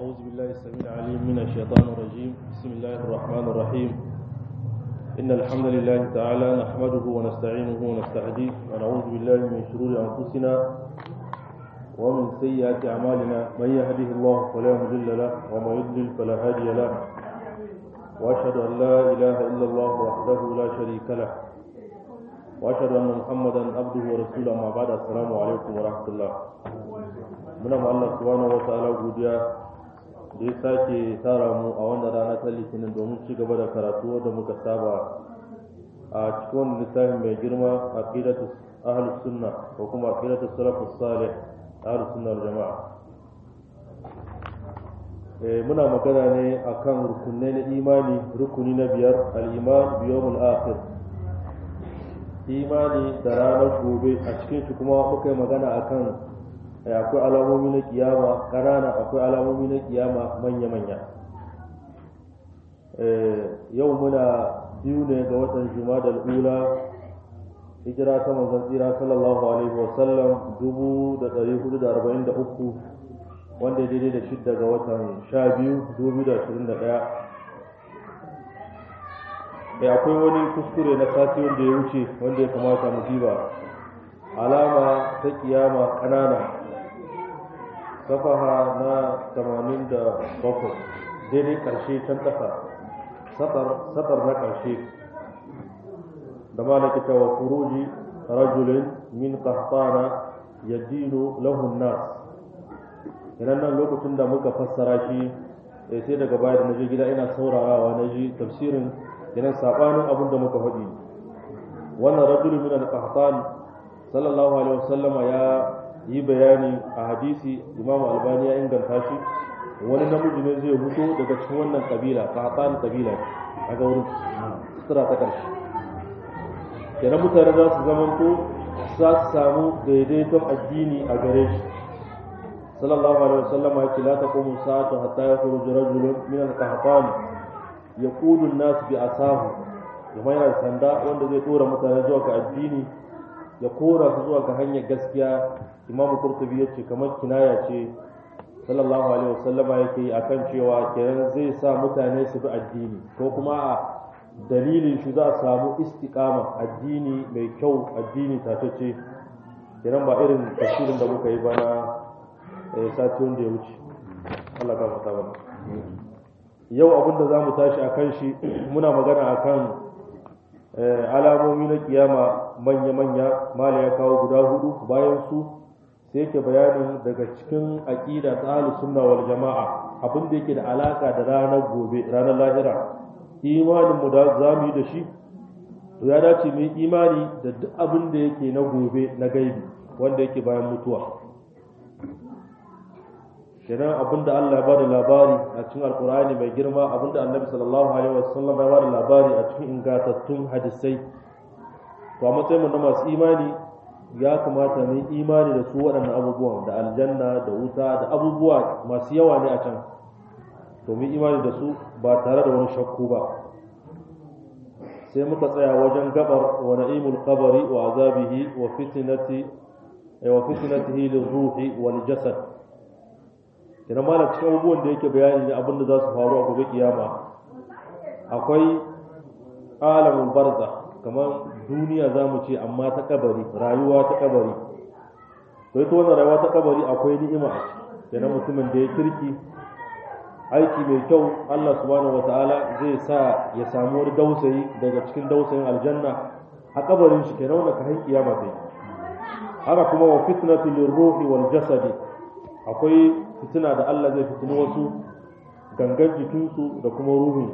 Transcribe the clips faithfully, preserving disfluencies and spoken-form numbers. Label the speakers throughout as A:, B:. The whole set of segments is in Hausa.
A: أعوذ بالله السميع العليم من الشيطان الرجيم بسم الله الرحمن الرحيم إن الحمد لله تعالى نحمده ونستعينه ونستهديه ونعوذ بالله من شرور أنفسنا ومن سيئات أعمالنا من يهده الله فلا مضل له ومن يضلل فلا هادي له وأشهد أن لا إله إلا الله وحده لا شريك له وأشهد أن محمدا عبده ورسوله أما بعد السلام عليكم ورحمة الله muna ma Allah subhanahu wa ta'ala godiya da ya sake tara mu a wannan rana ta litinin domin ci gaba da karatu da muka saba a cikin wannan littafin mai girma aqidatu ahlus sunna ko kuma aqidatu salafus salih ahlus sunna wal jamaa eh muna magana ne akan rukunai na imani rukuni na biyar al-iman bi yawmil akhir imani da ranar gobe a cikin shi kuma muka yi magana akan akwai alamomi na kiyama ƙanana akwai alamomi na kiyama manya-manya yau muna biyu ne ga watan juma'a ula hijira ta manzon tsira sallallahu alaihi wasallam dubu da ɗari hudu da arba'in da uku wanda daidai da shidda ga watan sha biyu dubu da ashirin da ɗaya akwai wani kuskure na sati wanda ya wuce wanda ya kamata mu diba alama ta kiyama ƙanana safaha na tamanin da bakwai daidai ƙarshe can ƙasa satar na ƙarshe da malaki ta wa furuji rajulin min qahtana yadinu lahu nas idan nan lokacin da muka fassara shi sai daga baya da naje gida ina saurarawa naji tafsirin idan sabanin abin da muka faɗi wannan rajulun min al-qahtan sallallahu alaihi wasallama ya yi bayani a hadisi imamu albani ya inganta shi wani namiji ne zai huto daga cikin wannan kabila qahtan kabila a ga wurin sutura ta karshe kenan mutane za su zamanto za su samu daidaiton addini a gare shi sallallahu alaihi wasallam ya ce la taqumu sa'atu hatta yakhruj rajulun min al-qahtan yaqudu an-nas bi asahu kuma yana sanda wanda zai dora mutane zuwa ga addini ya kora su zuwa ga hanyar gaskiya imamu qurtubi ya ce kamar kinaya ce sallallahu alaihi wasallam yake yi akan cewa kenan zai sa mutane su bi addini ko kuma a dalilin shi za a samu istiqama addini mai kyau addini tatacce kenan ba irin tafsirin da muka yi ba na sati wanda ya wuce Allah ka fata ba yau abinda za mu tashi akan shi muna magana akan alamomi na kiyama manya-manya mala ya kawo guda hudu bayan su sai yake bayanin daga cikin aqida ta ahlus sunna wal jamaa abin da yake da alaka da ranar gobe ranar lahira imanin mu da zamu yi da shi to ya dace mu imani da duk abin da yake na gobe na gaibi wanda yake bayan mutuwa kenan abinda Allah ya bada labari a cikin alkur'ani mai girma abinda annabi sallallahu alaihi wasallam ya bada labari a cikin ingantattun hadisai to a matsayin mu na masu imani ya kamata mu yi imani da su waɗannan abubuwan da aljanna da wuta da abubuwa masu yawa ne a can to mu yi imani da su ba tare da wani shakku ba sai muka tsaya wajen gabar wa na'imul qabri wa azabihi wa fitnati wa fitnatihi lirruhi wal jasad kenan malam cikin abubuwan da yake bayani ne abin da za su faru a gobe kiyama akwai alamul barza kamar duniya za mu ce amma ta kabari rayuwa ta kabari to ita wannan rayuwa ta kabari akwai ni'ima a ciki kenan mutumin da ya kirki aiki mai kyau Allah subhanahu wataala zai sa ya samu wani dausayi daga cikin dausayin aljanna a kabarin shi kenan wannan kan kiyama sai haka kuma wa fitnatu lirruhi wal jasadi akwai fitina da Allah zai fitini wasu gangan jikinsu da kuma ruhin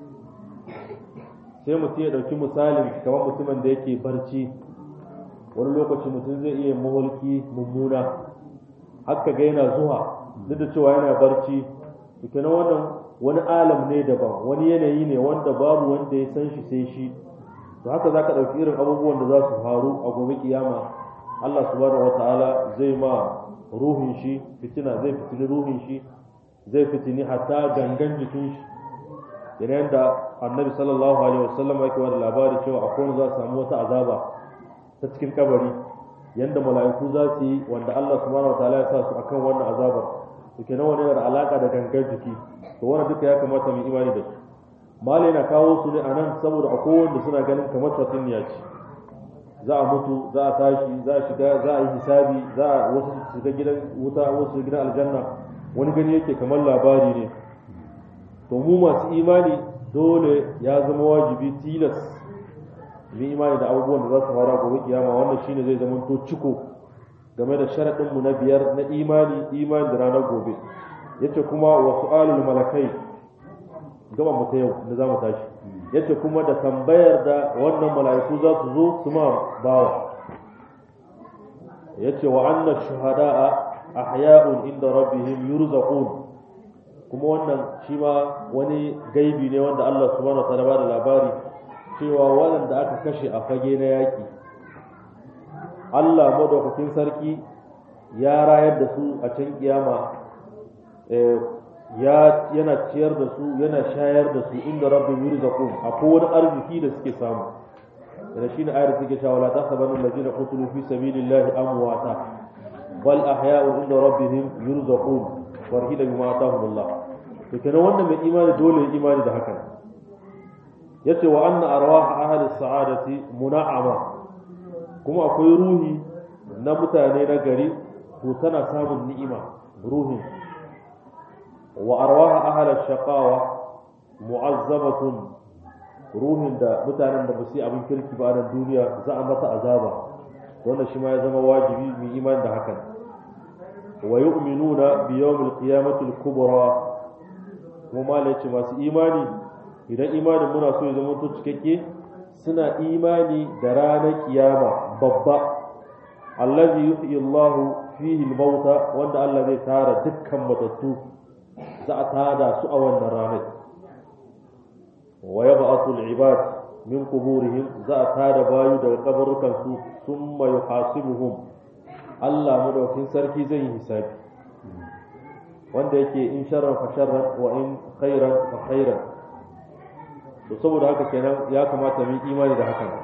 A: sai mutum ya ɗauki misalin kamar mutumin da yake barci wani lokaci mutum zai iya maholki mummuna haka ga yana zuwa duk da cewa yana barci kenan wannan wani alam ne daban wani yanayi ne wanda babu wanda ya san shi sai shi to haka za ka ɗauki irin abubuwan da za su faru a gobe kiyama Allah subhanahu wataala zai ma ruhin shi fitina zai fitini ruhin shi zai fitini hatta gangan jikin shi yana da annabi sallallahu alaihi wasallam yake wada labari cewa akwai wanda za su samu wata azaba ta cikin kabari yanda mala'iku za su yi wanda Allah subhanahu wataala ya sa su akan wannan azabar to kenan wani yana da alaka da gangar jiki to wannan duka ya kamata mu imani da su malai na kawo su ne anan saboda akwai wanda suna ganin kamar tatsuniya ce za a mutu za a tashi za a shiga za a yi hisabi za a wasu shiga gidan wuta wasu gidan aljanna wani gani yake kamar labari ne to mu masu imani dole ya zama wajibi tilas mu imani da abubuwan da za su fara gobe kiyama wannan shine zai zama to ciko game da sharadin mu na biyar na imani imani da ranar gobe yace kuma wa su'alul malakai gaba mu ta yau da zamu tashi yace kuma da tambayar da wannan mala'iku za su zo su ma bawa yace wa anna shuhada'a ahya'un inda rabbihim yurzaqun kuma wannan shi ma wani gaibi ne wanda Allah subhanahu wa ta'ala ba da labari cewa waɗanda aka kashe a fage na yaƙi Allah madaukakin sarki ya rayar da su a can kiyama ya yana ciyar da su yana shayar da su inda rabbi yurzaqun akwai wani arziki da suke samu da shine ayar take cewa la tahsabanna allazina qutilu fi sabilillahi amwata bal ahya'u inda rabbihim yurzaqun warhida bima atahumullah to kenan wannan mai imani dole ya imani da haka yace wa anna arwah ahli sa'adati muna'ama kuma akwai ruhi na mutane na gari to tana samun ni'ima ruhin wa arwah ahli shaqawa mu'azzabatun ruhin da mutanen da ba su yi abin kirki ba a duniya za a mata azaba wannan shi ma ya zama wajibi mu imani da hakan wa yu'minuna bi yawmil qiyamati al-kubra kuma malaci masu imani idan imanin muna so ya zama to cikakke suna imani da ranar kiyama babba allazi yuhyi Allahu fihi al-mauta wanda Allah zai tara dukkan matattu za a tada su a wannan ranar wa yab'athu al-ibad min quburihim za a tada bayu daga kabarukan su thumma yuhasibuhum Allah madaukin sarki zai yi hisabi wanda yake in sharran fa sharran wa in khairan fa khairan to saboda haka kenan ya kamata mu imani da hakan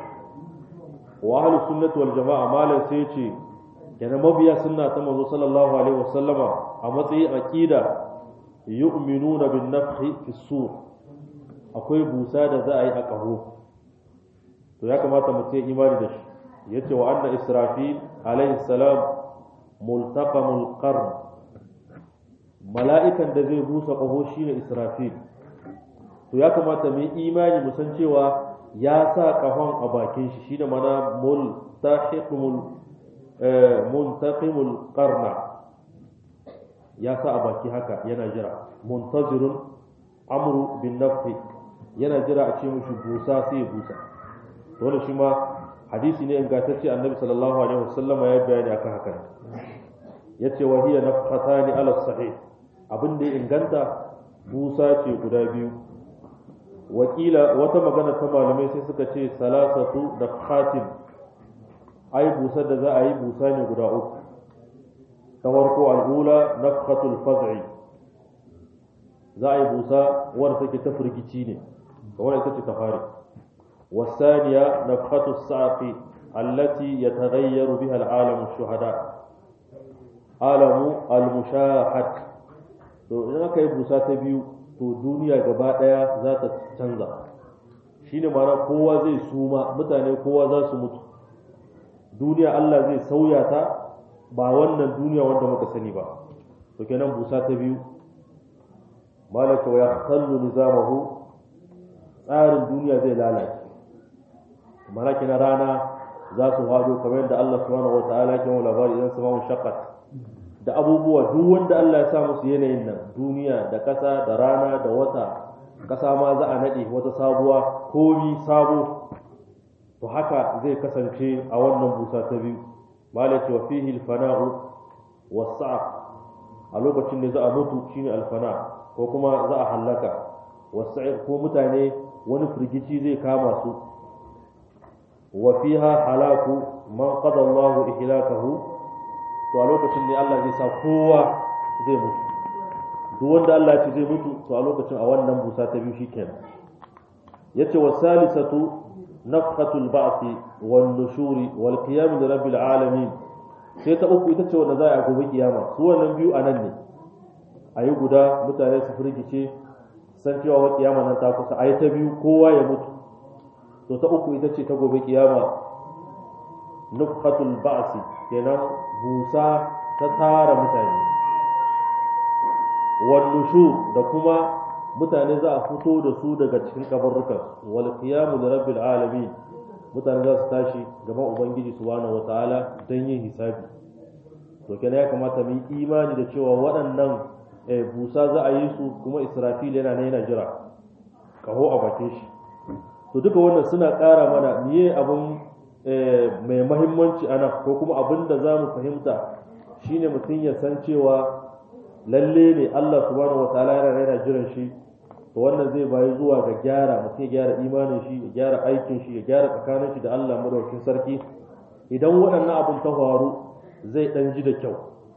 A: wa ahlus sunnati wal jamaa malan sai ce kenan mabiya sunna ta manzo sallallahu alaihi wasallama a matsayin aqida yu'minuna bin nafhi fi sur akwai busa da za a yi a kaho to ya kamata mu yi imani da shi yace wa anna israfil alaihi salam multaqamul qarn mala'ikan da zai busa kaho shine israfil to ya kamata mu yi imani mu san cewa ya sa kahon a bakin shi shine mana multahiqul muntaqimul qarna ya sa a baki haka yana jira muntazirun amru bin nafsi yana jira a ce mushi busa sai ya busa dole shi ma hadisi ne ingantacce annabi sallallahu alaihi wasallam ya bayani akan haka yace wa hiya nafhatani ala sahih abin da ya inganta busa ce guda biyu wakila wata magana ta malamai sai suka ce salasatu da khatim ai busar da za a yi busa ne guda uku ta farko al'ula nafhatul faz'i za a yi busa wadda take ta firgici ne kamar ita ce ta fari wasaniya nafhatus sa'fi allati yataghayyaru biha al'alamu shuhada alamu al-mushahad to idan aka yi busa ta biyu to duniya gaba daya za ta canza shine ma'ana kowa zai suma mutane kowa za su mutu duniya Allah zai sauya ta ba wannan duniya wanda muka sani ba to kenan busa ta biyu malaka wa yahtallu nizamahu tsarin duniya zai lalace mana kina rana za su hado kamar yadda Allah subhanahu wataala ya kawo labari idan sama shaqqat da abubuwa duk wanda Allah ya sa musu yanayin nan duniya da kasa da rana da wata kasa ma za a nade wata sabuwa komi sabo to haka zai kasance a wannan busa ta biyu malaka wa fihi al-fana'u was-sa'q a lokacin da za a mutu shine al-fana' ko kuma za a hallaka wasu ko mutane wani firgici zai kama su wa fiha halaku man qada Allah ihlakahu to a lokacin ne Allah zai sa kowa zai mutu duk wanda Allah ya ce zai mutu to a lokacin a wannan busa ta biyu shikenan yace wasalisatu nafhatul ba'thi wan nushuri wal qiyam li rabbil alamin sai ta uku ita ce wanda za a gobe kiyama su wannan biyu anan ne a yi guda mutane su firgice san cewa wa kiyama nan ta kusa a yi ta biyu kowa ya mutu to ta uku ita ce ta gobe kiyama nufhatul ba'si kenan busa ta tara mutane wan nushur da kuma mutane za a fito da su daga cikin kabarrukan wal qiyamu li rabbil alamin mutane za su tashi gaban ubangiji subhanahu wataala don yin hisabi to kenan ya kamata mu yi imani da cewa waɗannan busa za a yi su kuma israfil yana nan yana jira kaho a bakin shi to duka wannan suna ƙara mana miye abin mai mahimmanci ana ko kuma abin da za mu fahimta shine mutum ya san cewa lalle ne Allah subhanahu wataala yana yana jiran shi to wannan zai bayi zuwa ga gyara mutum ya gyara imanin shi ya gyara aikin shi ya gyara tsakanin shi da Allah madaukakin sarki idan waɗannan abin ta faru zai dan ji da kyau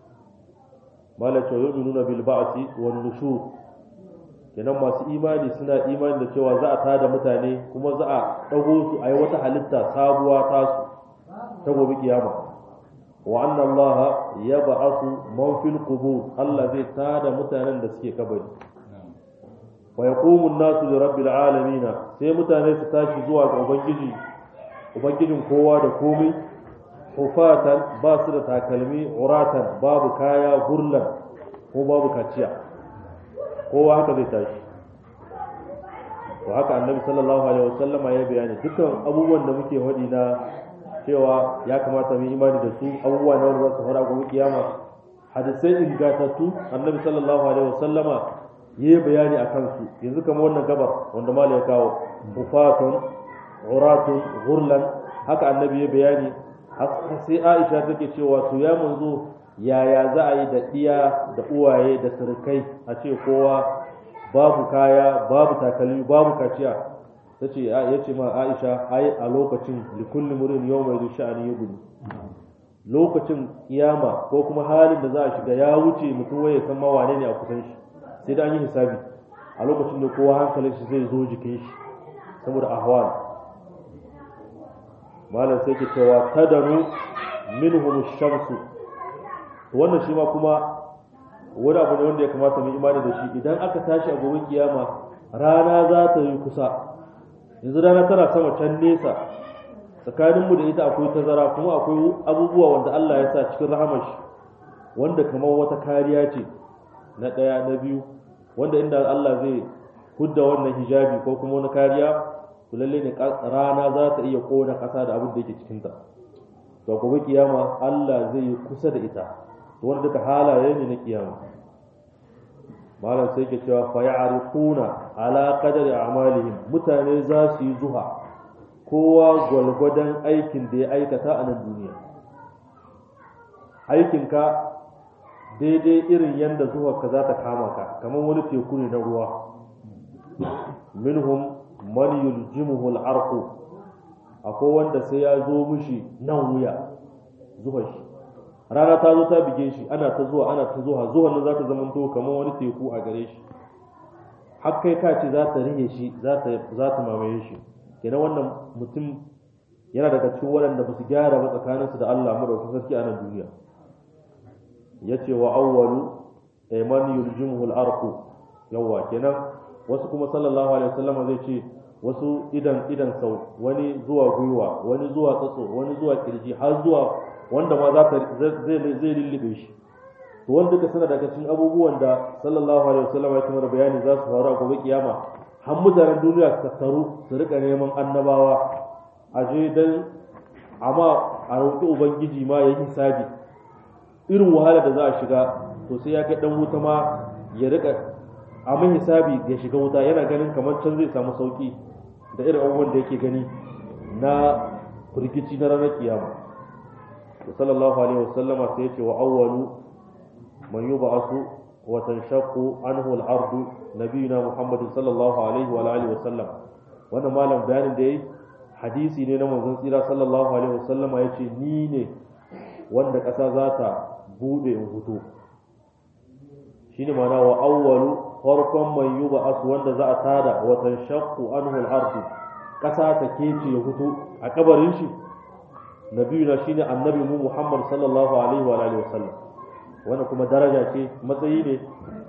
A: malaka yu'minuna bil ba'thi wan nushur kenan masu imani suna imani da cewa za a tada mutane kuma za a dago su ayi wata halitta sabuwa tasu ta gobe kiyama wa anna Allah yab'athu man fil qubur Allah zai tada mutanen da suke kabari wa yaqumu an-nasu li rabbil alamin sai mutane su tashi zuwa ga ubangiji ubangijin kowa da komai hufatan ba su da takalmi uratan babu kaya gurlan ko babu kaciya kowa haka zai tashi to haka annabi sallallahu alaihi wasallama ya bayani dukkan abubuwan da muke faɗi na cewa ya kamata mu imani da su abubuwa na wanda za su fara gobe kiyama hadisai ingantattu annabi sallallahu alaihi wasallama yi bayani a kansu yanzu kamar wannan gabar wanda mala ya kawo ufatun uratun gurlan haka annabi ya bayani sai Aisha take cewa to ya manzo yaya za a yi da diya da uwaye da surukai a ce kowa babu kaya babu takalmi babu kaciya tace yace ma Aisha ai a lokacin likulli murin yawma yusha'ani yughni lokacin kiyama ko kuma halin da za a shiga ya wuce mutum waye san ma wane ne a kusan shi sai da an yi hisabi a lokacin da kowa hankalin shi zai zo jikin shi saboda ahwal malam sai ke cewa tadanu minhum shamsu wannan shi ma kuma wani abu ne wanda ya kamata mu imani da shi idan aka tashi a gobe kiyama rana za ta yi kusa yanzu rana tana sama can nesa tsakaninmu da ita akwai tazara kuma akwai abubuwa wanda Allah ya sa cikin rahamar shi wanda kamar wata kariya ce na ɗaya na biyu wanda inda Allah zai hudda wannan hijabi ko kuma wani kariya to lalle ne rana za ta iya kona ƙasa da abin da yake cikinta to gobe kiyama Allah zai yi kusa da ita to wanda duka halaye ne na kiyama malam sai ke cewa fa ya'rifuna ala qadari a'malihim mutane za su yi zuha kowa gwalgwadon aikin da ya aikata a nan duniya aikinka daidai irin yadda zuwarka za ta kama ka kamar wani teku ne na ruwa minhum man yuljimuhu al-arqu akwai wanda sai ya zo mishi nan wuya zuwa shi rana ta zo ta bige shi ana ta zuwa ana ta zuwa zuwan nan za ta zama to kamar wani teku a gare shi har kai ka ce za ta rihe shi za ta za ta mamaye shi kenan wannan mutum yana daga cikin waɗanda ba su gyara ba tsakaninsu da Allah madaukakin sarki a nan duniya yace wa awwalu man yuljimuhu al-arqu yawa kenan wasu kuma sallallahu alaihi wasallam zai ce wasu idan idan sau wani zuwa gwiwa wani zuwa tsatso wani zuwa kirji har zuwa wanda ma za ta zai zai lullube shi to wanda duka suna daga cikin abubuwan da sallallahu alaihi wasallam ya kuma bayani za su faru a gobe kiyama har mutanen duniya su tattaru su rika neman annabawa a je dan amma a roƙi ubangiji ma ya hisabi irin wahala da za a shiga to sai ya kai dan wuta ma ya rika a mai hisabi ya shiga wuta yana ganin kamar can zai samu sauki da irin abubuwan da yake gani na firgici na ranar kiyama to sallallahu alaihi wasallama sai ya ce wa awwalu man yub'asu wa tanshaqqu anhu al-ardu nabiyuna muhammadin sallallahu alaihi wa alihi wasallam wannan malam bayanin da yayi hadisi ne na manzon tsira sallallahu alaihi wasallama yace ni ne wanda ƙasa za ta bude in fito shine ma'ana wa awwalu farkon man yub'asu wanda za a tada wa tanshaqqu anhu al-ardu ƙasa ta kece ya fito a kabarin shi nabiyuna shine annabi mu Muhammad sallallahu alaihi wa alihi wasallam wannan kuma daraja ce matsayi ne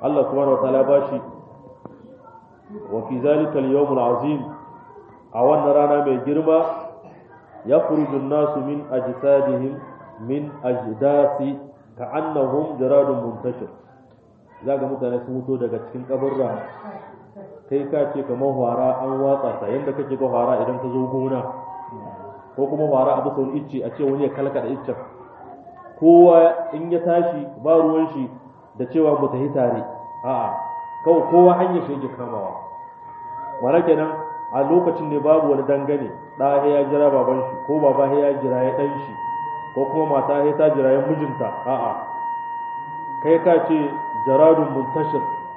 A: Allah subhanahu wataala ya bashi wa fi zalika al-yawm al-azim a wannan rana mai girma yakhruju an-nasu min ajsadihim min ajdasi ka'annahum jaradun muntashir zaga mutane sun fito daga cikin kaburra kai ka ce kamar hwara an watsa ta yanda kake ga hwara idan ka zo gona ko kuma hwara abu sau icce a ce wani ya kalkada iccen kowa in ya tashi ba ruwan shi da cewa mu tafi tare a'a kawai kowa hanyar shi yake kamawa mana kenan a lokacin ne babu wani dangane da ya jira baban shi ko baba ya jira ya dan shi ko kuma mata ya ta jira ya mijinta a'a kai ka ce jaradun muntashir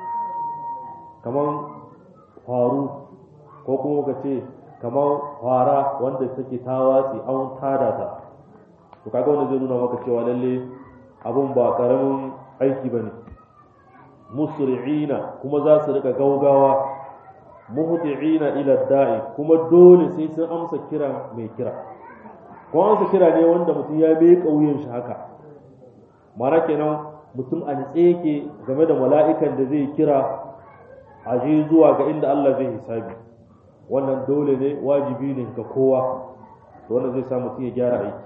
A: kaman faru ko kuma ka ce kaman fara wanda take ta watsi an tada ta to kaga wanda zai nuna maka cewa lalle abun ba karamin aiki bane musri'ina kuma za su rika gaugawa muhti'ina ila da'i kuma dole sai sun amsa kira mai kira ko amsa kira ne wanda mutum ya bai kauyen shi haka mara kenan mutum a nitse yake game da mala'ikan da zai kira a je zuwa ga inda Allah zai hisabi wannan dole ne wajibi ne ga kowa to wannan zai sa mutum ya gyara aiki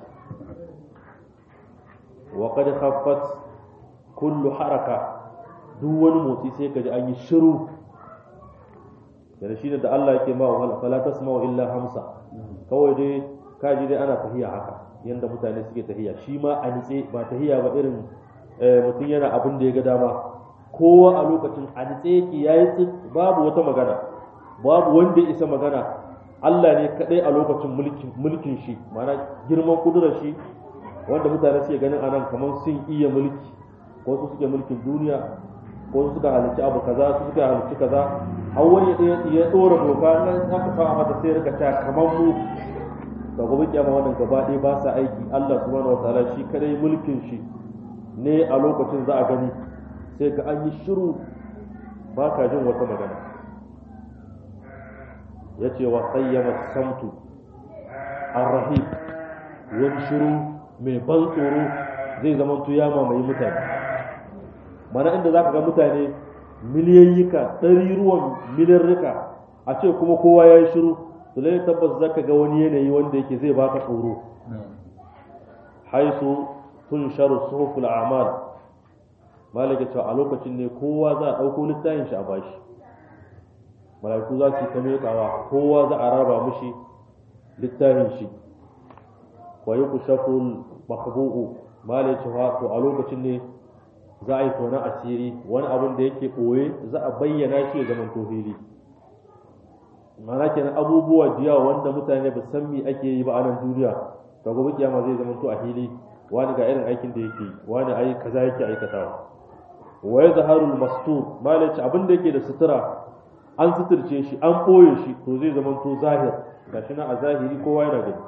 A: wa qad khaffat kullu haraka duk wani motsi sai ka ji an yi shiru da shi da Allah yake ma wa fala tasma'u illa hamsa kawai dai kaji dai ana tahiya haka yanda mutane suke tahiya shi ma a nitse ba tahiya ba irin mutum yana abin da ya ga dama kowa a lokacin a nitse yake yayi tsit babu wata magana babu wanda ya isa magana Allah ne kadai a lokacin mulkin mulkin shi ma'ana girman kudurar shi wanda mutane suke ganin anan kamar sun iya mulki ko su suke mulkin duniya ko su suka halicci abu kaza su suka halicci kaza har wani ya tsora doka nan aka fa mata sai rika ta kamar mu da gobe kiyama wannan gaba ɗaya ba sa aiki Allah subhanahu wataala shi kadai mulkin shi ne a lokacin za a gani sai ka an yi shiru ba ka jin wata magana ya ce wa sayyama samtu arrahim wani shiru mai ban tsoro zai zama ya mamaye mutane mana inda za ka ga mutane miliyayyika ɗari ruwan miliyarrika a ce kuma kowa ya yi shiru to lai tabbas za ka ga wani yanayi wanda yake zai baka tsoro haisu tun sharu suhuful a'mal malaka cewa a lokacin ne kowa za a ɗauko littafin shi a bashi malaiku za su ta miƙawa kowa za a raba mishi littafin shi wa yukshafu makhbu'u malaka cewa to a lokacin ne za a yi tona asiri wani abin da yake ɓoye za a bayyana shi ya zama tofili mana kenan abubuwa jiya wanda mutane ba san me ake yi ba a nan duniya to gobe kiyama zai zama to a hili wani ga irin aikin da yake wani ai kaza yake aikatawa wa yazharu al-mastur malaci abin da yake da sutura an suturce shi an ɓoye shi to zai zama to zahir gashi na a zahiri kowa yana gani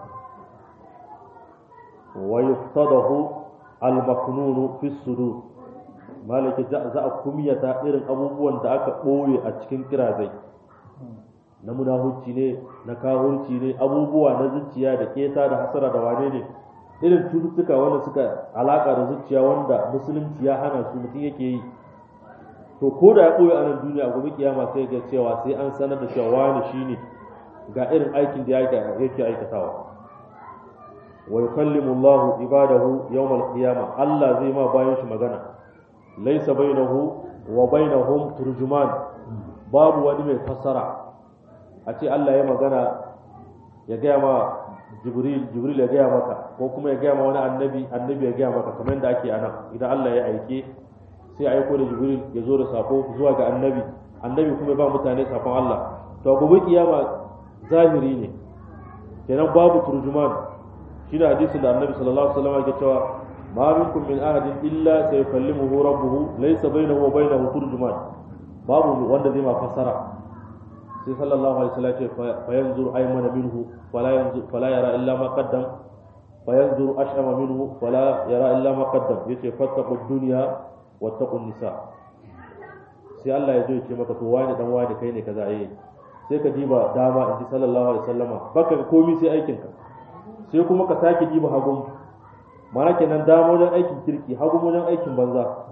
A: wa yuftadahu al-maknun fi sudur malaki za a kumiyata irin abubuwan da aka ɓoye a cikin kirazai na munahurci ne na kahurci ne abubuwa na zuciya da keta da hasara da wane ne irin cututtuka wanda suka alaka da zuciya wanda musulunci ya hana su mutum yake yi to ko da ya ɓoye a nan duniya gobe kiyama sai ga cewa sai an sanar da cewa wani shine ga irin aikin da yake aikatawa wa yukallimu Allahu ibadahu yawmal qiyamah Allah zai ma bayan shi magana laisa bainahu wa bainahum turjuman babu wani mai fassara a ce Allah ya magana ya gaya ma jibril jibril ya gaya maka ko kuma ya gaya ma wani annabi annabi ya gaya maka kamar da ake anan idan Allah ya aike sai aiko da jibril ya zo da sako zuwa ga annabi annabi kuma ba mutane sakon Allah to gobe kiyama zahiri ne kenan babu turjuman shi da hadisin da annabi sallallahu alaihi wasallam ya cewa ما منكم من أحد إلا سيكلمه ربه ليس بينه وبينه ترجمان باب wanda zai ma fasara sai sallallahu alaihi wasallam ce fa yanzur aymana minhu fala yanzur fala yara illa ma qaddam fa yanzur ashama minhu fala yara illa ma qaddam yace fattaqu dunya wattaqu nisa sai Allah ya zo ya ce maka to wani dan wani kai ne kaza eh sai ka diba dama inji sallallahu alaihi wasallama baka komai sai aikin ka sai kuma ka sake diba hagun mana kenan dama wajen aikin kirki hagu wajen aikin banza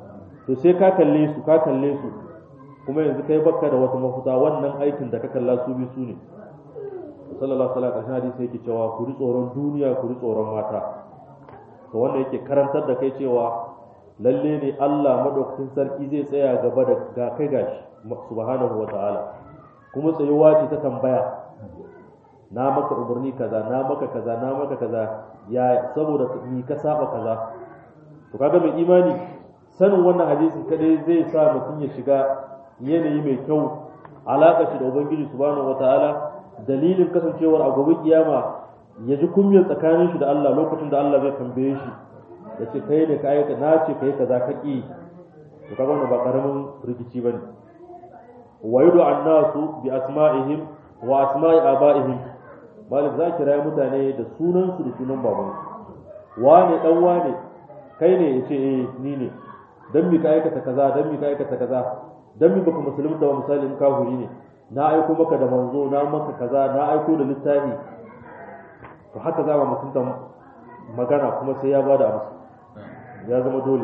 A: to sai ka kalle su ka kalle su kuma yanzu kai baka da wata mafuta wannan aikin da ka kalla su bi su ne sallallahu alaihi wasallam hadisi yake cewa ku ri tsoron duniya ku ri tsoron mata to wanda yake karantar da kai cewa lalle ne Allah madaukakin sarki zai tsaya gaba da ga kai gashi subhanahu wataala kuma tsayuwa ce ta tambaya na maka umarni kaza na maka kaza na maka kaza ya saboda ni ka saba kaza to kaga mai imani sanin wannan hadisin kadai zai sa mutum ya shiga yanayi mai kyau alaka shi da ubangiji subhanahu wataala dalilin kasancewar a gobe kiyama ya ji kunyar tsakanin shi da Allah lokacin da Allah zai tambaye shi ya ce kai ne ka aika na ce kai kaza ka ki to kaga wannan ba karamin rikici bane wa yudu annasu bi asma'ihim wa asma'i aba'ihim malik za kira mutane da sunan su da sunan baban wane dan wane kai ne yace eh ni ne dan mi ka aikata kaza dan mi ka aikata kaza dan mi baka musulunta wa misali in kafiri ne na aiko maka da manzo na maka kaza na aiko da littafi to haka za mu mutunta magana kuma sai ya bada amsa ya zama dole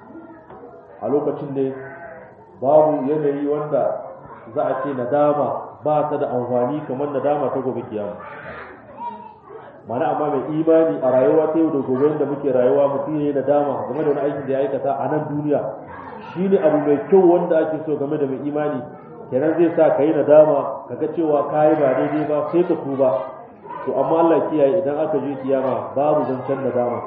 A: a lokacin ne babu yanayi wanda za a ce nadama ba ta da amfani kamar nadama ta gobe kiyama mana amma mai imani a rayuwa ta yau da gobe da muke rayuwa mutum yayi nadama game da wani aikin da ya aikata a nan duniya shine abu mai kyau wanda ake so game da mai imani kenan zai sa kai nadama kaga cewa kai ba daidai ba sai ka tuba to amma Allah kiyaye idan aka je kiyama babu zancen nadama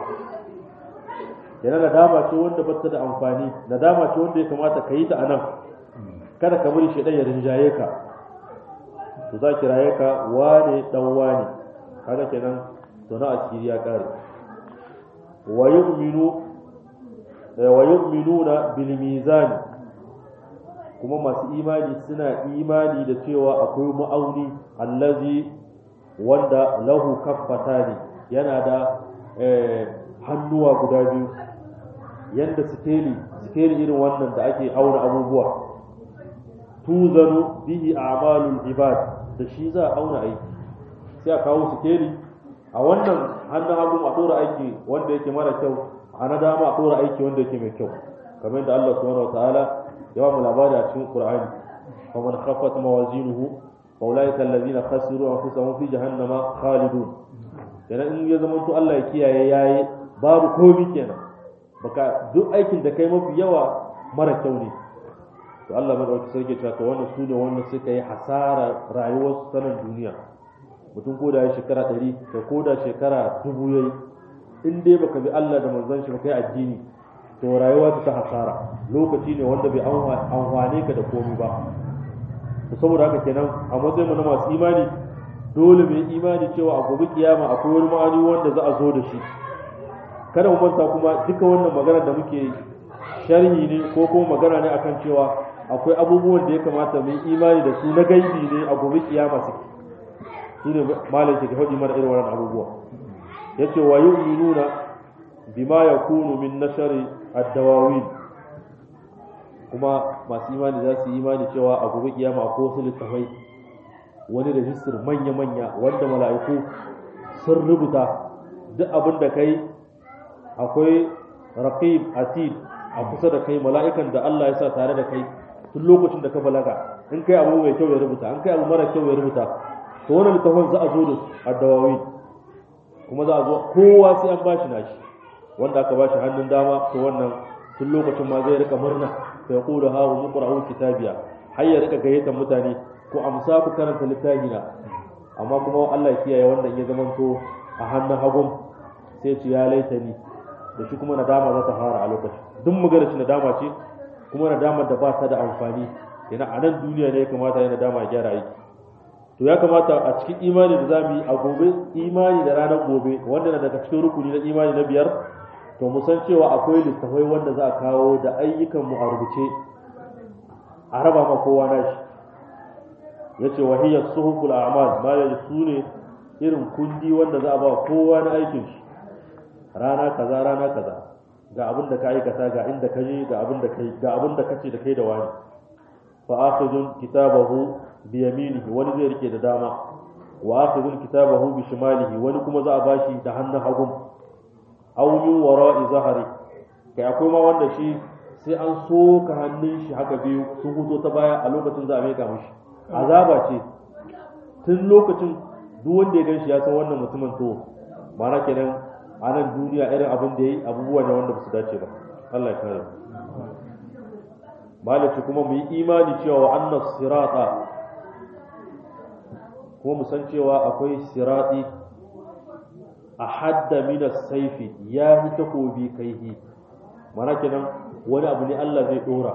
A: kenan nadama ce wanda ba ta da amfani nadama ce wanda ya kamata ka yi ta anan kada ka bari shedan ya rinjaye ka to za ki raye ka wane dan wane kaga kenan to na asiri ya kare wa yu'minu wa yu'minuna bil mizan kuma masu imani suna imani da cewa akwai ma'auni allazi wanda lahu kaffatani yana da hannuwa guda biyu yanda sikeli sikeli irin wannan da ake auna abubuwa tuzanu bihi a'malul ibad da shi za a auna aiki sai a kawo sikeli a wannan hannun hagu a dora aiki wanda yake mara kyau a na dama a dora aiki wanda yake mai kyau kamar da Allah subhanahu wataala ya ba mu labari a cikin Qur'ani fa man khaffat mawazinuhu fa ulaika alladhina khasiru anfusahum fi jahannama khalidun kenan in ya zama to Allah ya kiyaye yayi babu komai kenan baka duk aikin da kai mafi yawa mara kyau ne to Allah madauki sarki ta to wannan sune wannan suka yi hasara rayuwar su sanan duniya mutum ko da ya shekara ɗari da ko da shekara dubu yayi in dai baka bi Allah da manzon shi ba kai addini to rayuwa ta hasara lokaci ne wanda bai amfane ka da komai ba to saboda haka kenan a matsayin mu na masu imani dole mu yi imani cewa a gobe kiyama akwai wani ma'ani wanda za a zo da shi kada mu manta kuma duka wannan magana da muke sharhi ne ko kuma magana ne akan cewa akwai abubuwan da ya kamata mu yi imani da su na gaibi ne a gobe kiyama suke shi ne malam ke faɗi mana irin wannan abubuwa yace wa yu'minuna bima yakunu min nashari ad-dawawin kuma masu imani za su yi imani cewa a gobe kiyama akwai wasu littafai wani rajistar manya-manya wanda mala'iku sun rubuta duk abin da kai akwai raqib atid a kusa da kai mala'ikan da Allah ya sa tare da kai tun lokacin da ka balaga in kai abu mai kyau ya rubuta in kai abu mara kyau ya rubuta to wannan littafin za a zo da su ad-dawawin kuma za a zo kowa sai an bashi nashi wanda aka bashi hannun dama to wannan tun lokacin ma zai rika murna fa yaqulu ha umqra'u kitabiya har ya rika gayyatar mutane ko amsa ku karanta littafi na amma kuma Allah ya kiyaye wannan ya zamanto a hannun hagun sai ce ya laitani da shi kuma nadama za ta fara a lokacin duk magana shi nadama ce kuma nadama da ba ta da amfani yana a nan duniya ne ya kamata ya nadama ya gyara aiki to ya kamata a cikin imani da zamu yi a gobe imani da ranar gobe wanda na daga cikin rukuni na imani na biyar to mu san cewa akwai littafai wanda za a kawo da ayyukan mu a rubuce a raba ma kowa nashi yace wa hiya suhuful a'mal ma ya sune irin kundi wanda za a ba kowa na aikin shi rana kaza rana kaza ga abin da ka aikata ga inda ka je ga abin da kai ga abin da kace da kai da wani fa akhudun kitabahu bi yaminihi wani zai rike da dama wa akhudun kitabahu bi shimalihi wani kuma za a bashi da hannun hagu aw min wara'i zahari kai akwai ma wanda shi sai an soka hannun shi haka biyu sun huto ta baya a lokacin za a meka mishi azaba ce tun lokacin duk wanda ya gan shi ya san wannan mutumin to ma'ana kenan a nan duniya irin abin da ya yi abubuwa ne wanda ba su dace ba Allah ya kare malaci kuma mu yi imani cewa wa annas sirata kuma mu san cewa akwai sirati a hadda min as-sayfi ya yi takobi kaihi mana kenan wani abu ne Allah zai dora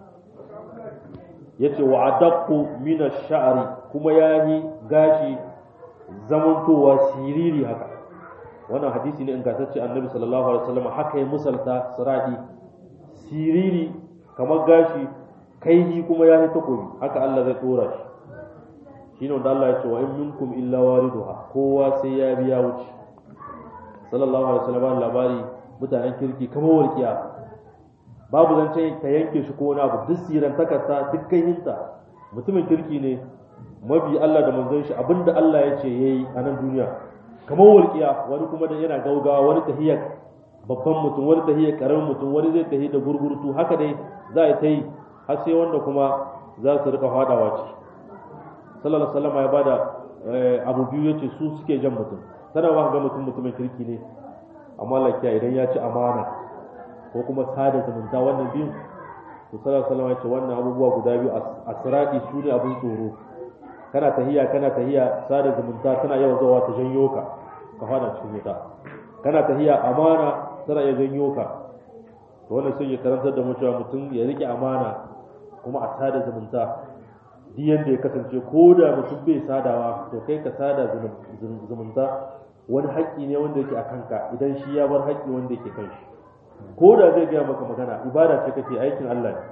A: yace wa adaqqu min ash-sha'ri kuma ya yi gashi zamantowa siriri haka wannan hadisi ne ingantacce annabi sallallahu alaihi wasallam haka ya musalta sirati siriri kamar gashi kaihi kuma ya yi takobi haka Allah zai dora shi shine wanda Allah ya ce wa in minkum illa wariduha kowa sai ya biya wuce sallallahu alaihi wasallam labari mutanen kirki kamar walkiya babu zance ka yanke shi ko wani abu duk siran takarta duk kaihinta mutumin kirki ne mabi Allah da manzon shi abinda Allah ya ce yayi a nan duniya kamar walkiya wani kuma da yana gaugawa wani tahiyar babban mutum wani tahiyar karamin mutum wani zai tahi da gurgurtu haka dai za a ta yi har sai wanda kuma za su rika fadawa ce sallallahu alaihi wasallam ya bada abu biyu yace su suke jan mutum tana ba ga mutum mutumin kirki ne amma lafiya idan ya ci amana ko kuma sada zumunta wannan biyu to sallallahu alaihi wasallam ya ce wannan abubuwa guda biyu asrati su ne abin tsoro kana tahiya kana tahiya sada zumunta tana yawan zuwa ta janyo ka ka fada cikin wuta kana tahiya amana tana iya janyo ka to wannan sai ya karantar da mu cewa mutum ya rike amana kuma a sada zumunta duk yanda ya kasance ko da mutum bai sadawa to kai ka sada zumunta wani haƙƙi ne wanda yake a kanka idan shi ya bar haƙƙi wanda yake kan shi ko da zai gaya maka magana ibada ce kake aikin Allah ne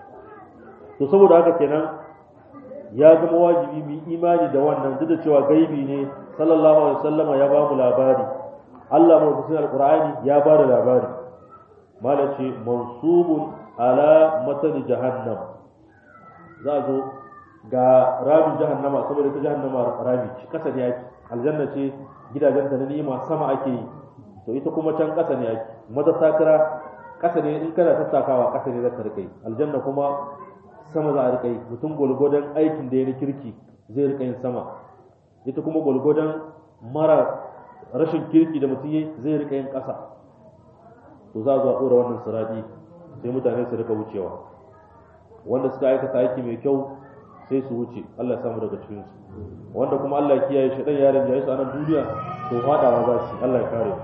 A: to saboda haka kenan ya zama wajibi mu imani da wannan duk da cewa gaibi ne sallallahu alaihi wasallam ya ba mu labari Allah mu cikin alqur'ani ya ba da labari malace mansubun ala matan jahannam za zo ga ramin jahannama saboda ta jahannama rami ci kasa ne yake aljanna ce gidajen ta na ni'ima sama ake yi to ita kuma can kasa ne yake maza takara kasa ne in kana tattakawa kasa ne zaka rika yi aljanna kuma sama za a rika yi mutum gulgudan aikin da ya na kirki zai rika yin sama ita kuma gulgudan mara rashin kirki da mutum yi zai rika yin kasa to za a zo a ɗora wannan siradi sai mutane su rika wucewa wanda suka aikata aiki mai kyau sai su wuce Allah ya samu daga cikin su wanda kuma Allah ya kiyaye shi dan yaron jayi su a nan duniya to fadawa za su Allah ya kare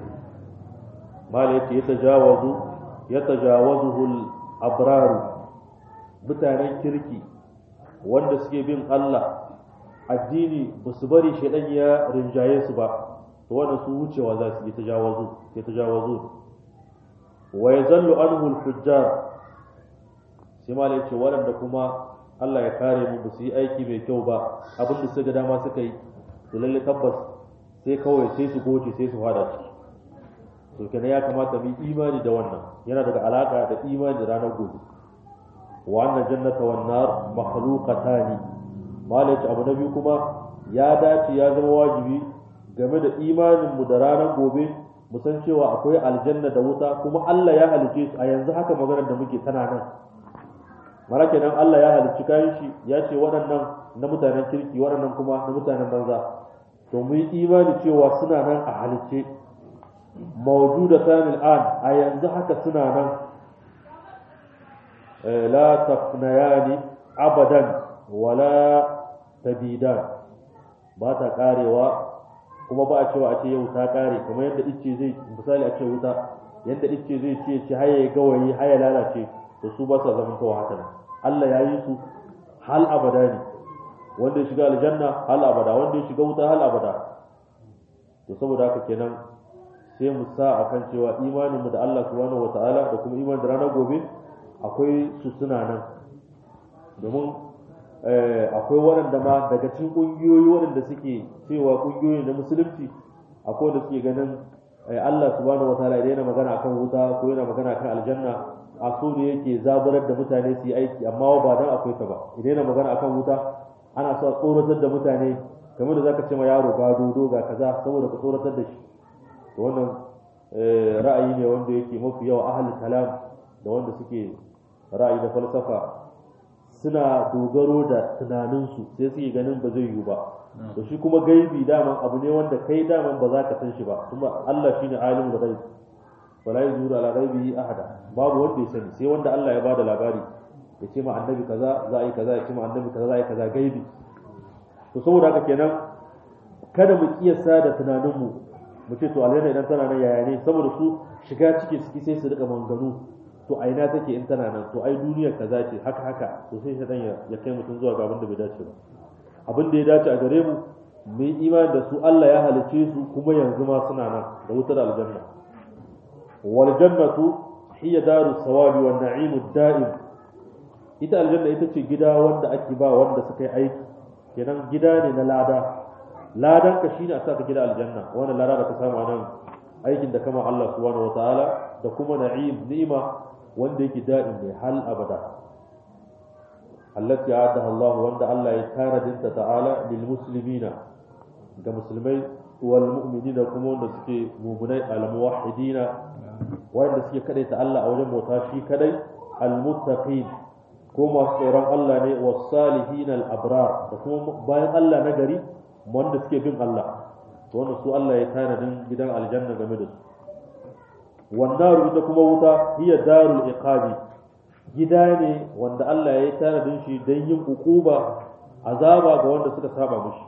A: mala yace yatajawazu yatajawazuhu al-abrar mutanen kirki wanda suke bin Allah addini ba su bari shedan ya rinjaye su ba to wannan su wucewa za su yi tajawazu yatajawazu wa yazallu anhu al-fujjar sai mala yace waɗanda kuma Allah ya kare mu ba su yi aiki mai kyau ba abin da suka dama suka yi to lalle tabbas sai kawai sai su goce sai su fada ciki to kenan ya kamata mu yi imani da wannan yana daga alaka da imani da ranar gobe wa anna jannata wan nar makhluqatan malaci abu na biyu kuma ya dace ya zama wajibi game da imanin mu da ranar gobe mu san cewa akwai aljanna da wuta kuma Allah ya halice su a yanzu haka maganar da muke tana nan mara kenan Allah ya halicci kayan shi ya ce waɗannan na mutanen kirki waɗannan kuma na mutanen banza to mu yi imani cewa suna nan a halicce mawjudatan al'an a yanzu haka suna nan la tafnayani abadan wala tabidan ba ta karewa kuma ba a cewa a ce yau ta kare kamar yadda icce zai misali a ce wuta yadda icce zai ce ce haye gawayi haye lalace to su ba sa zaman kawo haka nan Allah ya yi su hal abada ne wanda ya shiga aljanna hal abada wanda ya shiga wuta hal abada to saboda haka kenan sai mu sa akan cewa imanin mu da Allah subhanahu wataala da kuma imanin da ranar gobe akwai su suna nan domin akwai waɗanda ma daga cikin ƙungiyoyi waɗanda suke cewa ƙungiyoyi na musulunci akwai wanda suke ganin Allah subhanahu wataala idan yana magana akan wuta ko yana magana akan aljanna a so ne yake zaburar da mutane su yi aiki amma ba dan akwai ta ba idan yana magana akan wuta ana so a tsoratar da mutane kamar da zaka ce ma yaro ga dodo ga kaza saboda ka tsoratar da shi to wannan ra'ayi ne wanda yake mafi yawa ahli kalam da wanda suke ra'ayi da falsafa suna dogaro da tunaninsu sai suke ganin ba zai yiwu ba to shi kuma gaibi daman abu ne wanda kai daman ba za ka san shi ba kuma Allah shine alimul ghaib wala yuzuru ala ghaibihi ahada babu wanda ya sani sai wanda Allah ya bada labari ya ce ma annabi kaza za a yi kaza ya ce ma annabi kaza za a yi kaza gaibi to saboda haka kenan kada mu kiyasa da tunaninmu mu ce to aljanna idan tana nan yaya ne saboda su shiga cikin ciki sai su rika manganu to a ina take in tana nan to ai duniyar kaza ce haka haka to sai shi dan ya kai mutum zuwa ga abin da bai dace ba abin da ya dace a gare mu mu yi imani da su Allah ya halice su kuma yanzu ma suna nan da wutar aljanna wal jannatu hiya daru sawabi wan na'imu da'im ita aljanna ita ce gida wanda ake ba wanda suka yi aiki kenan gida ne na lada ladan ka shine a saka gida aljanna wannan lada da ka samu nan aikin da kama Allah subhanahu wataala da kuma na'im ni'ima wanda yake da'im ne hal abada allati a'adaha Allah wanda Allah ya taradinta ta'ala lil muslimina ga musulmai wal mu'minina kuma wanda suke mu'minai al muwahhidina wanda suke kadaita Allah a wajen bauta shi kadai al muttaqin ko masu tsoron Allah ne was salihin al abrar da kuma bayan Allah na gari wanda suke bin Allah to wannan su Allah ya tanadin gidan aljanna game da su wannan ita kuma wuta hiya darul iqabi gida ne wanda Allah ya yi tanadin shi don yin ukuba azaba ga wanda suka saba mushi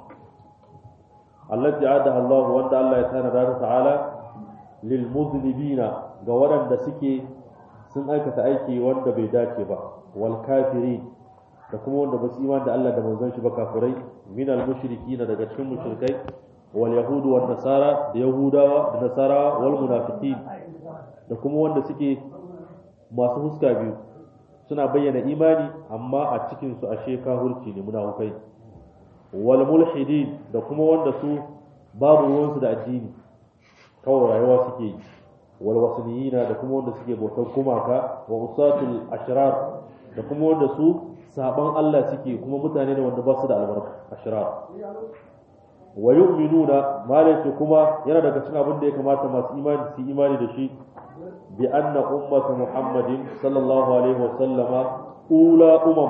A: Allah ja'adaha Allah wanda Allah ya tanada ta ta'ala lil muznibina ga waɗanda suke sun aikata aiki wanda bai dace ba wal kafiri da kuma wanda ba su iman da Allah da manzon shi ba kafirai min al mushrikina daga cikin mushrikai wal yahudu wan nasara da yahudawa da nasara wal munafiqin da kuma wanda suke masu huska biyu suna bayyana imani amma a cikin su ashe kahurci ne munafukai wal mulhidin da kuma wanda su babu ruwansu da addini kawai rayuwa suke yi wal wasaniyina da kuma wanda suke bautar gumaka wa usatul ashrar da kuma wanda su saban Allah suke kuma mutane ne wanda ba su da albarka ashrar wa yu'minuna malaka kuma yana daga cikin abin da ya kamata masu imani su imani da shi bi anna ummata muhammadin sallallahu alaihi wa sallama ula umam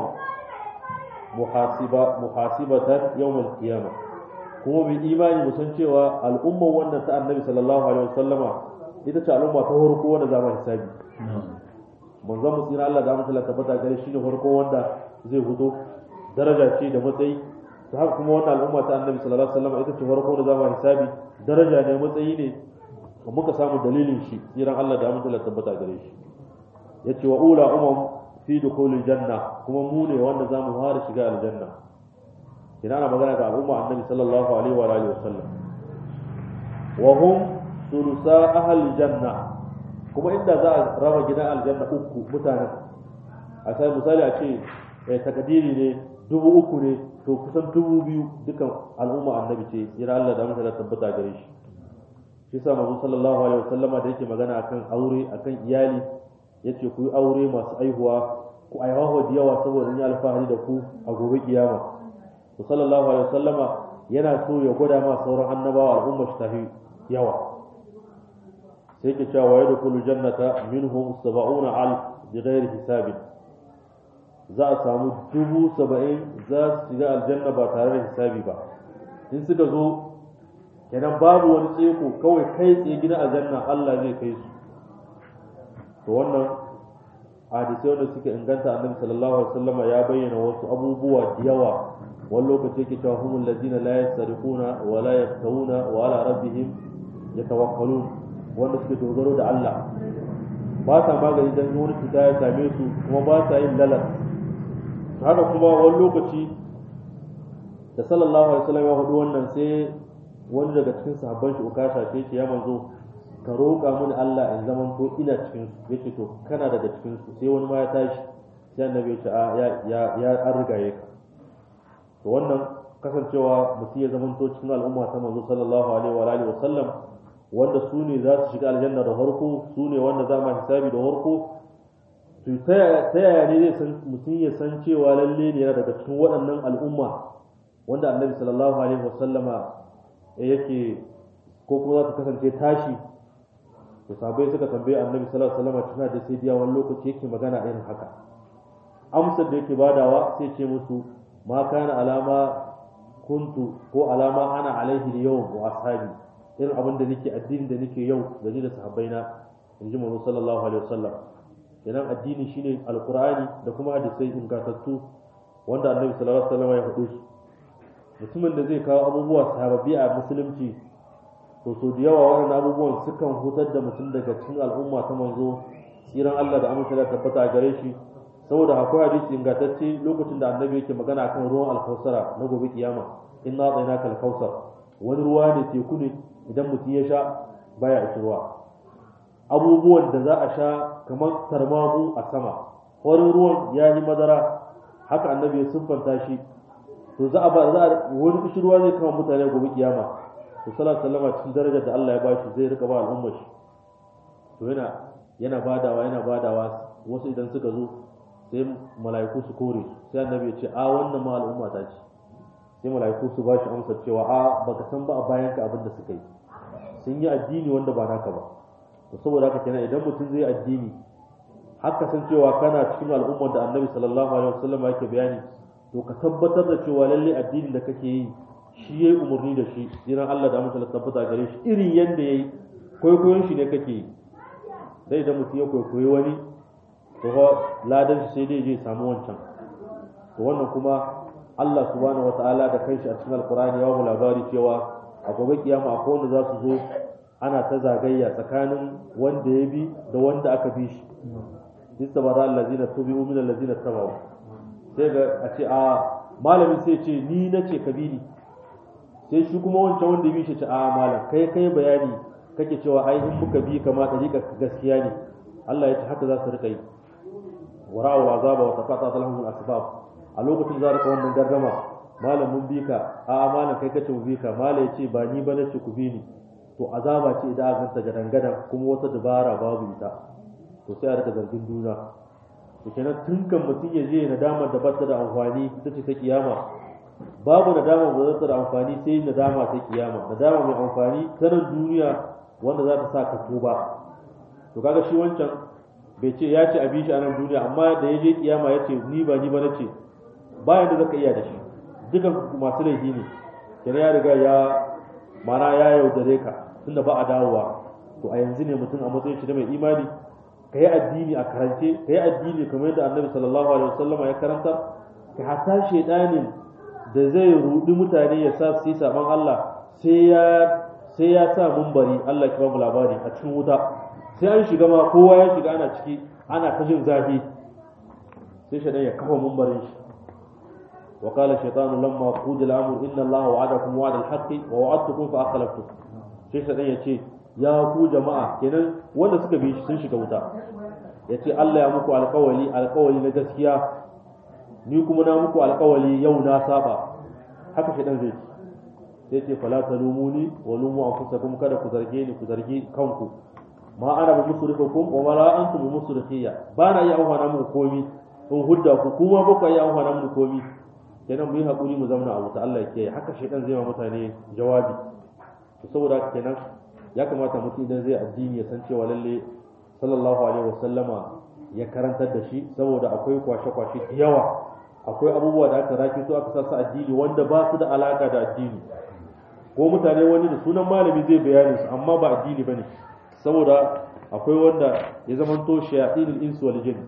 A: muhasiba muhasibatan yawm al-qiyamah kuma bi imani mu san cewa al'umman wannan ta annabi sallallahu alaihi wa sallama ita ce al'umma ta farko wanda za mu hisabi manzon mu tsira Allah da mu talaka tabbata gare shi ne farko wanda zai fito daraja ce da matsayi ta haka kuma wannan al'umma ta annabi sallallahu alaihi wasallam ita ce farko da zama hisabi daraja ne matsayi ne muka samu dalilin shi tsiran Allah da mutum tabbata gare shi yace wa ula umam fi dukhulil janna kuma mu ne wanda zamu fara shiga aljanna kina ana magana ga al'umma annabi sallallahu alaihi wa alihi wasallam wa hum sulusa ahli janna kuma inda za a raba gidan aljanna uku mutanen a sai misali a ce eh takadiri ne dubu uku ne to kusan dubu biyu dukan al'umma annabi ce tsira Allah da mutum tabbata gare shi shi sa manzo sallallahu alaihi wasallama da yake magana akan aure akan iyali yace ku yi aure masu aihuwa ku aiwawa da yawa saboda ni alfahari da ku a gobe kiyama to sallallahu alaihi wasallama yana so ya gwada ma sauran annabawa al'umma shi tafi yawa sai ke cewa wa yadkhulu jannata minhum sab'una alf bighairi hisabin za a samu dubu saba'in za su shiga aljanna ba tare da hisabi ba in suka zo kenan babu wani tseko kawai kai tsaye gidan aljanna Allah zai kai su to wannan hadisai wanda suka inganta annabi sallallahu alaihi wasallama ya bayyana wasu abubuwa da yawa wani lokaci yake cewa humul ladina la yasriquna wa la yaftawuna wa ala rabbihim yatawakkalun wanda suke dogaro da Allah ba ta magani dan wani cuta ya same su kuma ba ta yin lalas haka kuma wani lokaci da sallallahu alaihi wasallam ya hudu wannan sai wani daga cikin sahabban shi ukasha ce ya manzo ka roƙa mini Allah in zaman to ina cikin su yace to kana daga cikin su sai wani ma ya tashi sai annabi ya ce a ya ya ya an rigaye ka to wannan kasancewa mutum ya zaman to cikin al'umma ta manzo sallallahu alaihi wa alihi wasallam wanda su ne za su shiga aljanna da farko su ne wanda za mu hisabi da farko to ta yaya ne zai san mutum ya san cewa lalle ne yana daga cikin waɗannan al'umma wanda annabi sallallahu alaihi wasallama yake ko kuma za ta kasance tashi to sahabbai suka tambaye annabi sallallahu alaihi wasallam tana da sai wani lokaci yake magana irin haka amsar da yake badawa sai ce musu ma kana alama kuntu ko alama ana alaihi yau wa ashabi irin abin da nake addini da nake yau da ni da sahabbaina inji manzo sallallahu alaihi wasallam kenan addini shine alqur'ani da kuma hadisai ingantattu wanda annabi sallallahu alaihi wasallam ya faɗo shi mutumin da zai kawo abubuwa sababbi a musulunci to so da yawa wannan abubuwan sukan hutar da mutum daga cikin al'umma ta manzo tsiran Allah da amince da tabbata a gare shi saboda akwai hadisi ingantacce lokacin da annabi yake magana akan ruwan alkausara na gobe kiyama inna tsainaka alkausar wani ruwa ne teku ne idan mutum ya sha baya ishi ruwa abubuwan da za a sha kamar tarmamu a sama wani ruwan ya yi madara haka annabi ya siffanta shi to za a ba za a wani ishi ruwa zai kama mutane gobe kiyama to sallallahu alaihi wasallam cikin darajar da Allah ya bashi zai rika ba al'ummar shi to yana yana badawa yana badawa wasu idan suka zo sai mala'iku su kore sai annabi ya ce a wannan ma al'umma ta ce sai mala'iku su bashi amsa cewa a baka san ba a bayan ka abin da suka yi sun yi addini wanda ba naka ba to saboda haka kenan idan mutum zai addini haka san cewa kana cikin al'ummar da annabi sallallahu alaihi wasallam yake bayani to ka tabbatar da cewa lalle addinin da kake yi shi yayi umarni da shi jiran Allah da mutum tabbata gare shi irin yanda yayi kwaikwayon shi ne kake yi dai idan mutum ya kwaikwayi wani to ladan shi sai dai je samu wancan to wannan kuma Allah subhanahu wataala da kanshi a cikin alqur'ani ya mu labari cewa a gobe kiyama akwai wanda za su zo ana ta zagayya tsakanin wanda ya bi da wanda aka bi shi istabara allazina tubi'u min allazina tabawu sai ga a ce a malamin sai ce ni nace ka bi ni sai shi kuma wancan wanda ya bi shi ce a malam kai kai bayani kake cewa ai in muka bi kama dariƙa gaskiya ne Allah ya ce haka za su rika yi wara'u azaba wa taqata lahum al-asbab a lokacin za rika wannan gargama malam mun bi ka a malam kai kace mu bi ka malam ya ce ba ni ba nace ku bi ni to azaba ce idan aka ganta gadangadan kuma wata dabara babu ita to sai a rika zargin juna to kenan tun kan mutum ya je nadama da bata da amfani ita ce ta kiyama babu nadama ba za ta da amfani sai nadama ta kiyama nadama mai amfani ta nan duniya wanda za ta sa ka tuba to kaga shi wancan bai ce ya ce abin shi a nan duniya amma da ya je kiyama ya ce ni ba ni ba na ce bayan da zaka iya da shi dukan masu laifi ne kenan ya riga ya mana ya yaudare ka tunda ba a dawowa to a yanzu ne mutum a matsayin shi da mai imani ka yi addini a karance ka yi addini kamar yadda annabi sallallahu alaihi wasallama ya karanta ka hata shedanin da zai rudi mutane ya sa su yi saban Allah sai ya sai ya sa mumbari Allah ya ba mu labari a cikin wuta sai an shiga ma kowa ya shiga ana ciki ana ta jin zafi sai shedan ya kafa mumbarin shi wa qala shaytanu lamma qudila amru inna allaha wa'adakum wa'da al-haqqi wa wa'adtukum fa akhlaftum sai shedan ya ce ya ku jama'a kenan wanda suka bi shi sun shiga wuta ya ce Allah ya muku alƙawali alƙawali na gaskiya ni kuma na muku alƙawali yau na saba haka shedan zai ce sai ce fala talumuni wa lumu anfusakum kada ku zarge ni ku zargi kanku ma ana bi musrifukum wa wala antum bi musrifiyya ba na yi amfana muku komi in hudda ku kuma ba ku yi amfana muku komi kenan mu yi hakuri mu zauna a wuta Allah ya kiyaye haka shedan zai ma mutane jawabi to saboda haka kenan ya kamata mutum idan zai addini ya san cewa lalle sallallahu alaihi wasallama ya karantar da shi saboda akwai kwashe-kwashe da yawa akwai abubuwa da aka raki su aka sa su addini wanda ba su da alaka da addini ko mutane wani da sunan malami zai bayani su amma ba addini bane saboda akwai wanda ya zamanto shayatinul insu wal jinn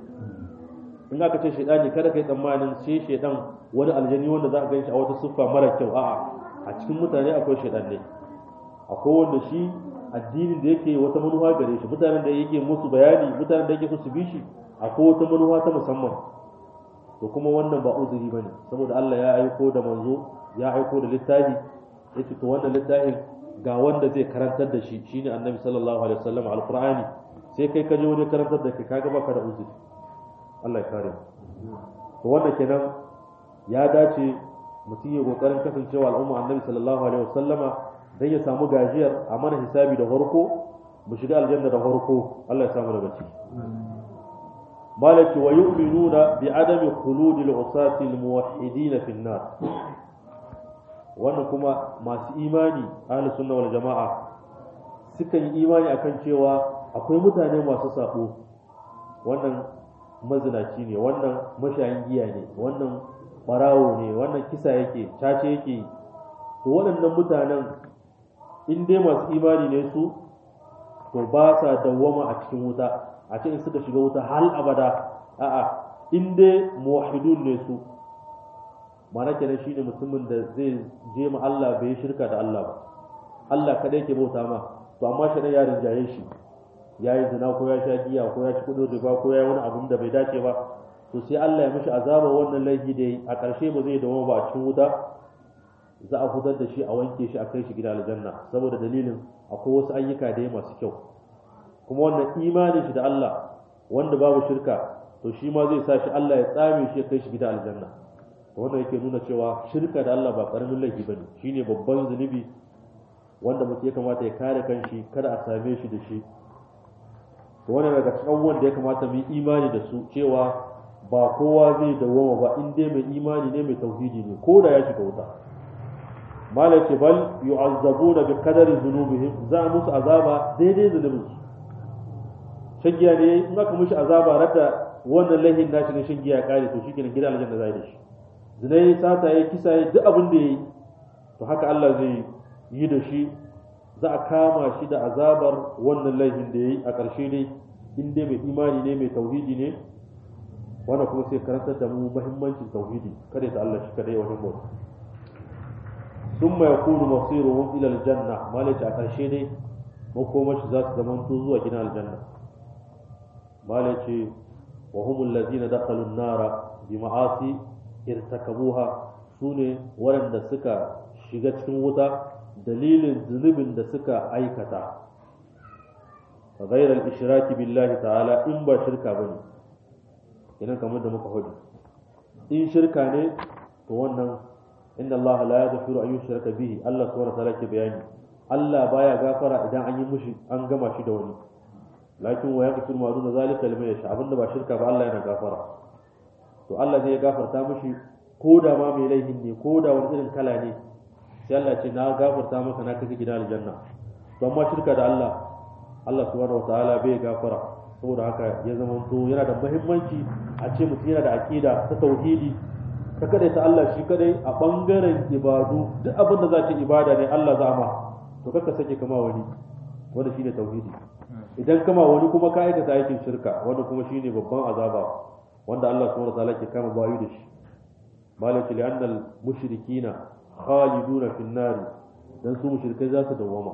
A: in aka ce shaydani kada kai tsammanin sai shaydan wani aljani wanda za ka ganshi a wata siffa mara kyau a'a a cikin mutane akwai shaydan ne akwai wanda shi addinin da yake wata manufa gare shi mutanen da yake musu bayani mutanen da yake so su bi shi akwai wata manufa ta musamman to kuma wannan ba uzuri bane saboda Allah ya aiko da manzo ya aiko da littafi yace to wannan littafin ga wanda zai karantar da shi shine annabi sallallahu alaihi wasallam alqur'ani sai kai ka je wani karantar da kai kaga baka da uzuri Allah ya kare to wannan kenan ya dace mutum ya kokarin kasancewa al'umma annabi sallallahu alaihi wasallama dan ya samu gajiyar a mana hisabi da farko mu shiga aljanna da farko Allah ya samu daga ciki malaki wa yu'minuna bi adami khuludi al-usati al-muwahhidin fi an-nar wannan kuma masu imani ahlus sunna wal jamaa suka yi imani akan cewa akwai mutane masu sabo wannan mazinaci ne wannan mashayin giya ne wannan barawo ne wannan kisa yake cace yake to waɗannan mutanen in dai masu imani ne su to ba sa dawwama a cikin wuta a cikin suka shiga wuta hal abada a'a in dai muwahhidun ne su mana kenan shine mutumin da zai je ma Allah bai shirka da Allah ba Allah kadai ke bauta ma to amma shi ya rinjaye shi yayi zina ko ya sha giya ko ya ci kudin riba ko ya wani abun da bai dace ba to sai Allah ya mishi azaba wannan laifi da yi a ƙarshe ba zai dawo ba a cikin wuta za a fitar da shi a wanke shi a kai shi gida aljanna saboda dalilin akwai wasu ayyuka da ya masu kyau kuma wannan imanin shi da Allah wanda babu shirka to shi ma zai sa shi Allah ya tsame shi ya kai shi gida aljanna to wannan yake nuna cewa shirka da Allah ba karamin laifi bane shine babban zunubi wanda mutum ya kamata ya kare kanshi kada a same shi da shi to wannan daga cikin wanda ya kamata mu yi imani da su cewa ba kowa zai dawoma ba in dai mai imani ne mai tauhidi ne ko da ya shiga wuta malaka bal yu'azzabuna bi qadari dhunubihim za musu azaba daidai zunubin su shagiya ne in aka mushi azaba radda wannan lahin nashi ne shagiya ya kare to shikenan gidan aljanna zai da shi zinai sata yayi kisa yayi duk abin da yayi to haka Allah zai yi da shi za a kama shi da azabar wannan laifin da yayi a ƙarshe ne in dai mai imani ne mai tauhidi ne wannan kuma sai karantar da mu muhimmancin tauhidi kada ta Allah shi kada ya wajen bauta ثم يكون مصيرهم الى الجنه مالك a ƙarshe ne makomashi za su zama to zuwa gidan aljanna malaci wa humul ladina dakhalu an-nara bi ma'asi irtakabuha sune waɗanda suka shiga cikin wuta dalilin zunubin da suka aikata ghayra al-ishraki billahi ta'ala in ba shirka bane idan kamar da muka hudu in shirka ne to wannan inna Allah la yaghfiru an yushraka bihi Allah subhanahu wa ta'ala ke bayani Allah baya gafara idan an yi mushi an gama shi da wani lakin wa yaghfiru ma duna zalika liman yasha abinda ba shirka ba Allah yana gafara to Allah zai gafarta mushi ko da ma mai laifin ne ko da wani irin kala ne sai Allah ce na gafarta maka na kake gidan aljanna to amma shirka da Allah Allah subhanahu wa ta'ala bai gafara saboda haka ya zama to yana da muhimmanci a ce mutum yana da aqida ta tauhidi ka kadai ta Allah shi kadai a bangaren ibadu duk abin da za ta ibada ne Allah za ma to kaka sake kama wani wanda shine tauhidi idan kama wani kuma ka aikata aikin shirka wanda kuma shine babban azaba wanda Allah subhanahu wataala ke kama bayu da shi malaki li annal mushrikina khaliduna fin nar dan su mushrikai za su dawama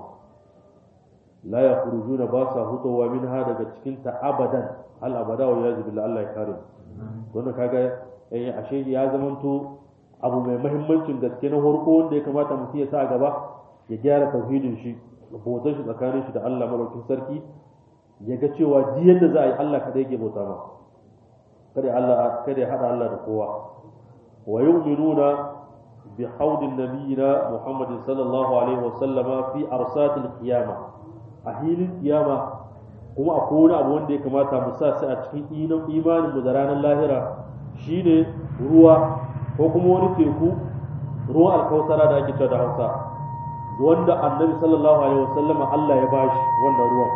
A: la yakhrujuna ba sa hutawa minha daga cikin ta abadan al abada wa yazu billahi Allah ya kare wannan kaga eh ashe ya zamanto abu mai muhimmancin gaske na farko wanda ya kamata mutum ya sa gaba ya gyara tauhidin shi bautar shi tsakanin shi da Allah madaukakin sarki ya ga cewa duk yadda za a yi Allah kada yake bauta ma kada Allah kada ya hada Allah da kowa wa yu'minuna bi haudin nabiyina Muhammad sallallahu alaihi wa sallama fi arsatil qiyama a hilin kiyama kuma akwai wani abu wanda ya kamata mu sa shi a cikin imanin mu da ranar lahira shine ruwa ko kuma wani teku ruwan alkausara da ake cewa da Hausa wanda annabi sallallahu alaihi wasallam Allah ya bashi wannan ruwan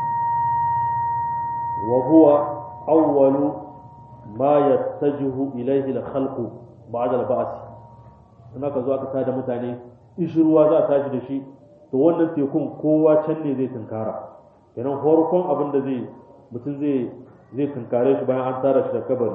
A: wa huwa awwalu ma yattajihu ilayhi al-khalq ba'da al-ba'th kuma ka zo aka tada mutane ishi ruwa za a tashi da shi to wannan tekun kowa can ne zai tunkara kenan farkon abin da zai mutum zai zai tunkare shi bayan an tara shi da kabari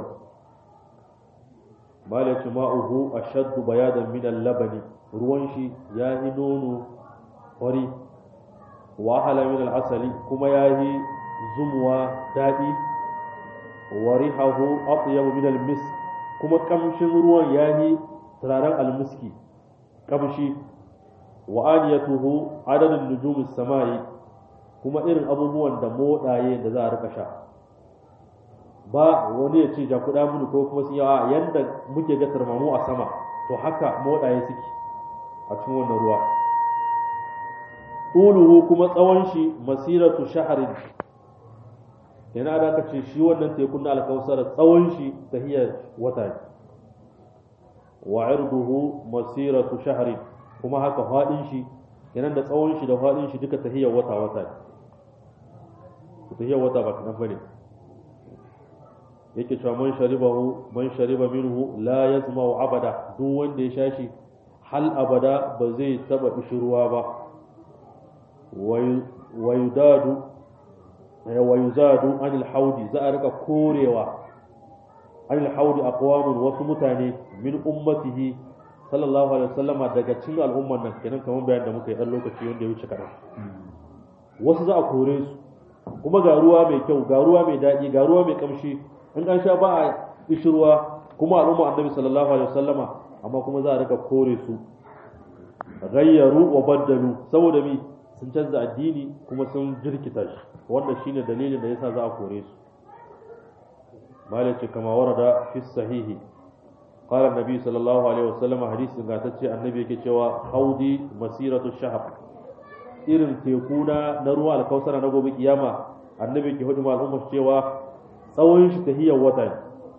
A: malaci ma'uhu ashaddu bayadan min al-labani ruwan shi ya yi nono fari wa hala min al-asali kuma ya yi zumuwa daɗi wa rihahu atyabu min al-misk kuma kamshin ruwan ya yi turaren al-miski kamshi wa aniyatuhu adadun nujumis samai kuma irin abubuwan da modaye da za a rika sha ba wani ya ce ja kuɗa mini ko kuma sun yawa yanda muke ga tarmamu a sama to haka modaye suke a cikin wannan ruwa tuluhu kuma tsawon shi masiratu shaharin yana da aka ce shi wannan tekun na alkausar tsawon shi tahiyar wata ne wa irduhu masiratu shaharin kuma haka faɗin shi yana da tsawon shi da faɗin shi duka tahiyar wata wata ne tahiyar wata ba kadan bane yake cewa man sharibahu man shariba minhu la yazma'u abada duk wanda ya shashi hal abada ba zai taba ishruwa ba wa yudadu wa yuzadu anil haudi za a rika korewa anil haudi aqwamun wasu mutane min ummatihi sallallahu alaihi wasallama daga cikin al'umman nan kenan kamar bayan da muka yi dan lokaci wanda ya wuce kadan wasu za a kore su kuma ga ruwa mai kyau ga ruwa mai daɗi ga ruwa mai kamshi in an sha ba a ishirwa kuma al'umma annabi sallallahu alaihi wasallama amma kuma za a rika kore su ghayyaru wa baddalu saboda mi sun canza addini kuma sun jirkita shi wannan shine dalilin da yasa za a kore su malaci kama warada fi sahihi qala annabi sallallahu alaihi wasallama hadisi gatacce annabi yake cewa haudi masiratu shahab irin tekuna na ruwa alkausara na gobe kiyama annabi ke hudu al'umma cewa tsawon shi tahiyar wata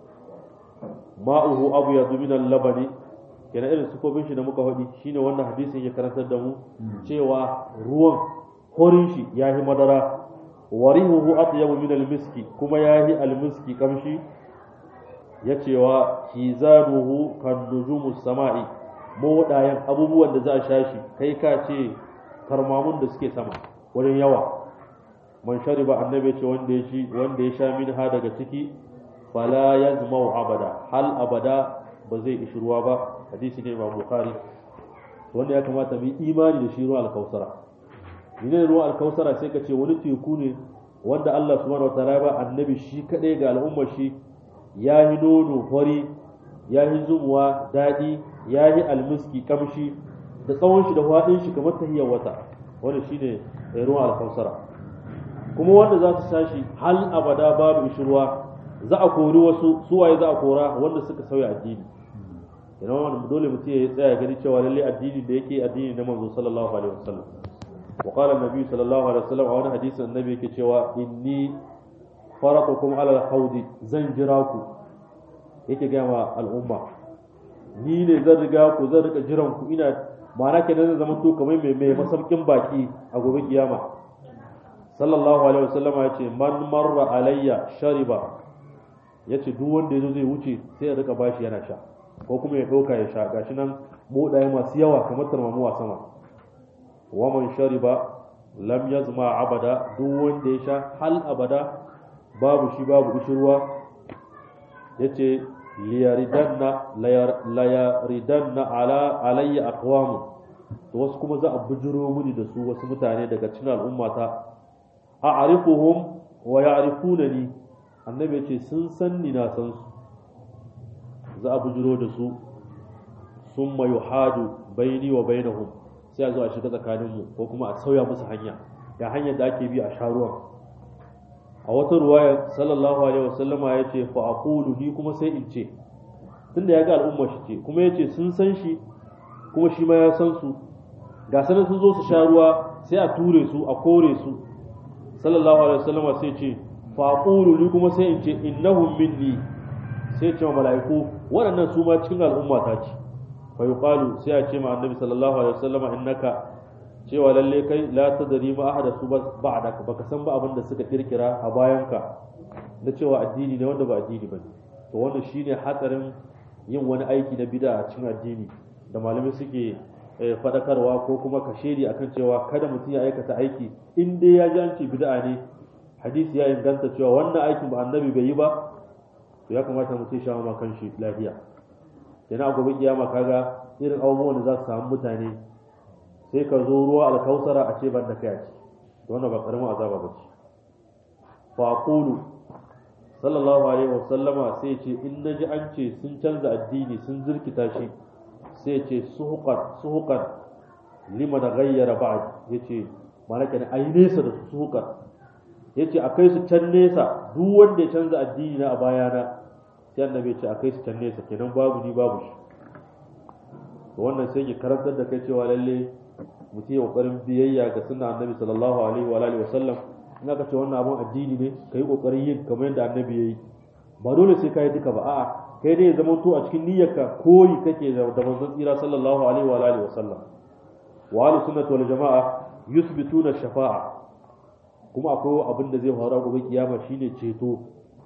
A: ma'uhu abu ya min al-labani kenan irin sukobin shi da muka faɗi shine wannan hadisin ya karantar da mu cewa ruwan horin shi yahi madara warihuhu atyabu min al-miski kuma yahi al-miski kamshi ya cewa kizanuhu kan nujumus sama'i modayan abubuwan da za a shashi kai ka ce karmamun da suke sama wajen yawa man shariba annabi ce wanda ya shi wanda ya sha min ha daga ciki fala yazmau abada hal abada ba zai ishi ruwa ba hadisi ne Imam Bukhari wanda ya kamata mu imani da shi ruwa al-kausara ne ruwa al-kausara sai ka ce wani teku ne wanda Allah subhanahu wataala ba annabi shi kadai ga al'ummar shi yayi nono hori yayi zumuwa dadi yayi almiski kamshi da tsawon shi da fadin shi kamar tahiyar wata wanda shine ruwa al-kausara kuma wanda za su sashi hal abada babu ishruwa za a kori wasu suwaye za a kora wanda suka sauya addini yana wannan dole mutum ya tsaya gani cewa lalle addini da yake addini na manzo sallallahu alaihi wasallam wa qala an-nabi sallallahu alaihi wasallam a wani hadisin annabi yake cewa inni faratukum ala al-hawd zan jira ku yake ga ma al'umma ni ne zan riga ku zan rika jiran ku ina ma'ana kenan zan zama to kamar mai mai masaukin baki a gobe kiyama sallallahu alaihi wasallam ya ce man marra alayya shariba yace duk wanda yazo zai wuce sai ya rika bashi yana sha ko kuma ya ɗauka ya sha gashi nan modaye masu yawa kamar tarmamuwa sama wa man shariba lam yazma abada duk wanda ya sha hal abada babu shi babu ishirwa yace liyaridanna layaridanna ala alayya aqwam to wasu kuma za a bujuro muni da su wasu mutane daga cikin al'ummata a'rifuhum wa ya'rifunani annabi yace sun san ni na san su za a bujiro da su sun mayu hadu baini wa bainahum sai a zo a shiga tsakaninmu ko kuma a sauya musu hanya ga hanyar da ake bi a sha ruwan a wata ruwaya sallallahu alaihi wasallama ya ce fa aqulu ni kuma sai in ce tunda ya ga al'umma shi ce kuma ya ce sun san shi kuma shi ma ya san su ga sanin sun zo su sha ruwa sai a ture su a kore su sallallahu alaihi wasallama sai ce fa aqulu ni kuma sai in ce innahum minni sai ce wa mala'iku waɗannan su ma cikin al'umma ta ce fa yuqalu sai a ce ma annabi sallallahu alaihi wasallama innaka cewa lalle kai la tadri ma ahada su ba'daka baka san ba abin da suka kirkira a bayanka na cewa addini ne wanda ba addini ba to wannan shine hatsarin yin wani aiki na bid'a a cikin addini da malamai suke fadakarwa ko kuma kashedi akan cewa kada mutum ya aikata aiki in dai ya ji an ce bid'a ne hadisi ya inganta cewa wannan aikin ba annabi bai yi ba to ya kamata mutum ya shawo ma kanshi lafiya yana a gobe kiyama kaga irin abubuwan da za su samu mutane sai ka zo ruwa alkausara a ce ban da kai a ci to wannan ba karamin azaba ba ce fa aqulu sallallahu alaihi wasallama sai ce in naji an ce sun canza addini sun zirkita shi sai ce suhuqan suhuqan liman ghayyara ba'd yace malaka ne ai nesa da suhuqan yace akai su can nesa duk wanda ya canza addini na a bayana sai annabi ce akai su can nesa kenan babu ni babu shi to wannan sai ki karantar da kai cewa lalle mutum ya kokarin biyayya ga sunna annabi sallallahu alaihi wa alihi wasallam in aka ce wannan abun addini ne kai kokarin yin kamar yadda annabi yayi ba dole sai kai duka ba a'a kai dai zaman to a cikin niyyarka koyi kake da manzon tsira sallallahu alaihi wa alihi wasallam wa ahlus sunnah wal jamaa yuthbituna shafa'a kuma akwai abin da zai faru a gobe kiyama shine ceto.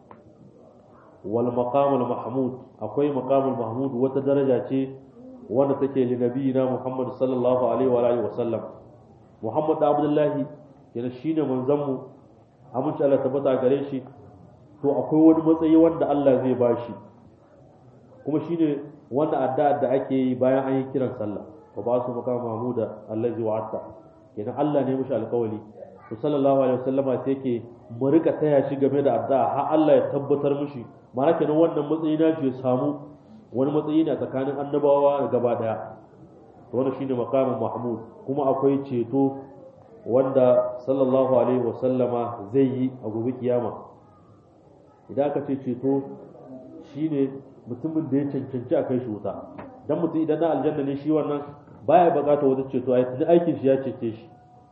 A: wal maqamul mahmud akwai maqamul mahmud wata daraja ce wanda take li nabiyina Muhammad sallallahu alaihi wa alihi wasallam. Muhammad da Abdullahi yana shine manzon mu amince Allah tabbata gare shi, to akwai wani matsayi wanda Allah zai bashi kuma shine wanda addu'a da ake yi bayan an yi kiran sallah, wa ba su maqam mahmuda allazi wa'ata, yana Allah ne mishi alƙawari. to sallallahu alaihi wasallama sai yake mu rika taya shi game da addu'a har Allah ya tabbatar mishi, ma'ana kenan wannan matsayi na ya samu wani matsayi ne a tsakanin annabawa gaba daya. to wannan shine maqamin mahmud. kuma akwai ceto wanda sallallahu alaihi wasallama zai yi a gobe kiyama. idan aka ce ceto shine mutumin da ya cancanci a kai shi wuta, dan mutum idan na aljanna ne shi wannan baya bukata wata ceto, ai tuni aikin shi ya cece shi.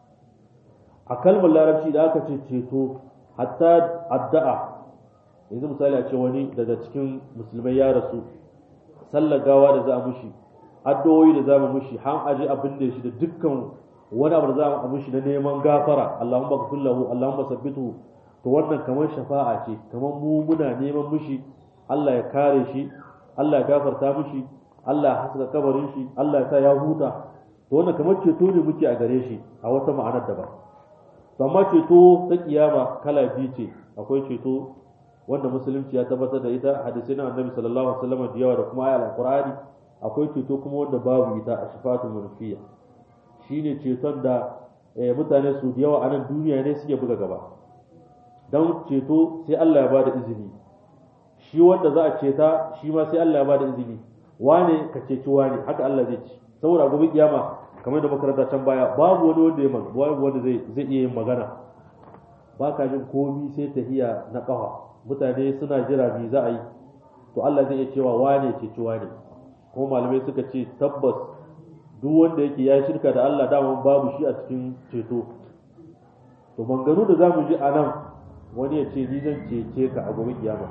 A: a kalmar larabci da aka ce ceto hatta addu'a, yanzu misali a ce wani daga cikin musulmai ya rasu, sallar gawa da za a mushi, addu'o'i da za mu mushi, han aje abin da shi da dukkan wani abu da za mu mushi na neman gafara, Allahumma ghfir lahu, Allahumma sabbitu, to wannan kamar shafa'a ce, kamar mu muna neman mushi Allah ya kare shi, Allah ya gafarta mushi, Allah ya haska kabarin shi, Allah ya sa ya huta. to wannan kamar ceto ne muke a gare shi a wata ma'anar daban. to amma ceto ta kiyama kala biyu ce, akwai ceto wanda musulunci ya tabbatar da ita, hadisi na annabi sallallahu alaihi wasallam da yawa da kuma ayat alqur'ani. akwai ceto kuma wanda babu ita, a shifatul munfiya, shine ceton da mutane su da yawa a nan duniya ne suke buga gaba dan ceto, sai Allah ya bada izini. shi wanda za a ceta shi ma sai Allah ya bada izini, wane ka ceci wane, haka Allah zai ci. saboda gobe kiyama kamar da makaranta can baya, babu wani wanda ya babu wanda zai zai iya yin magana, ba ka jin komi sai tahiya na kafa, mutane suna jira me za a yi. to Allah zai iya cewa wane ceci wane. kuma malamai suka ce tabbas duk wanda yake ya shirka da Allah dama babu shi a cikin ceto. to manganu da zamu ji anan, wani ya ce ni zan cece ka a gobe kiyama,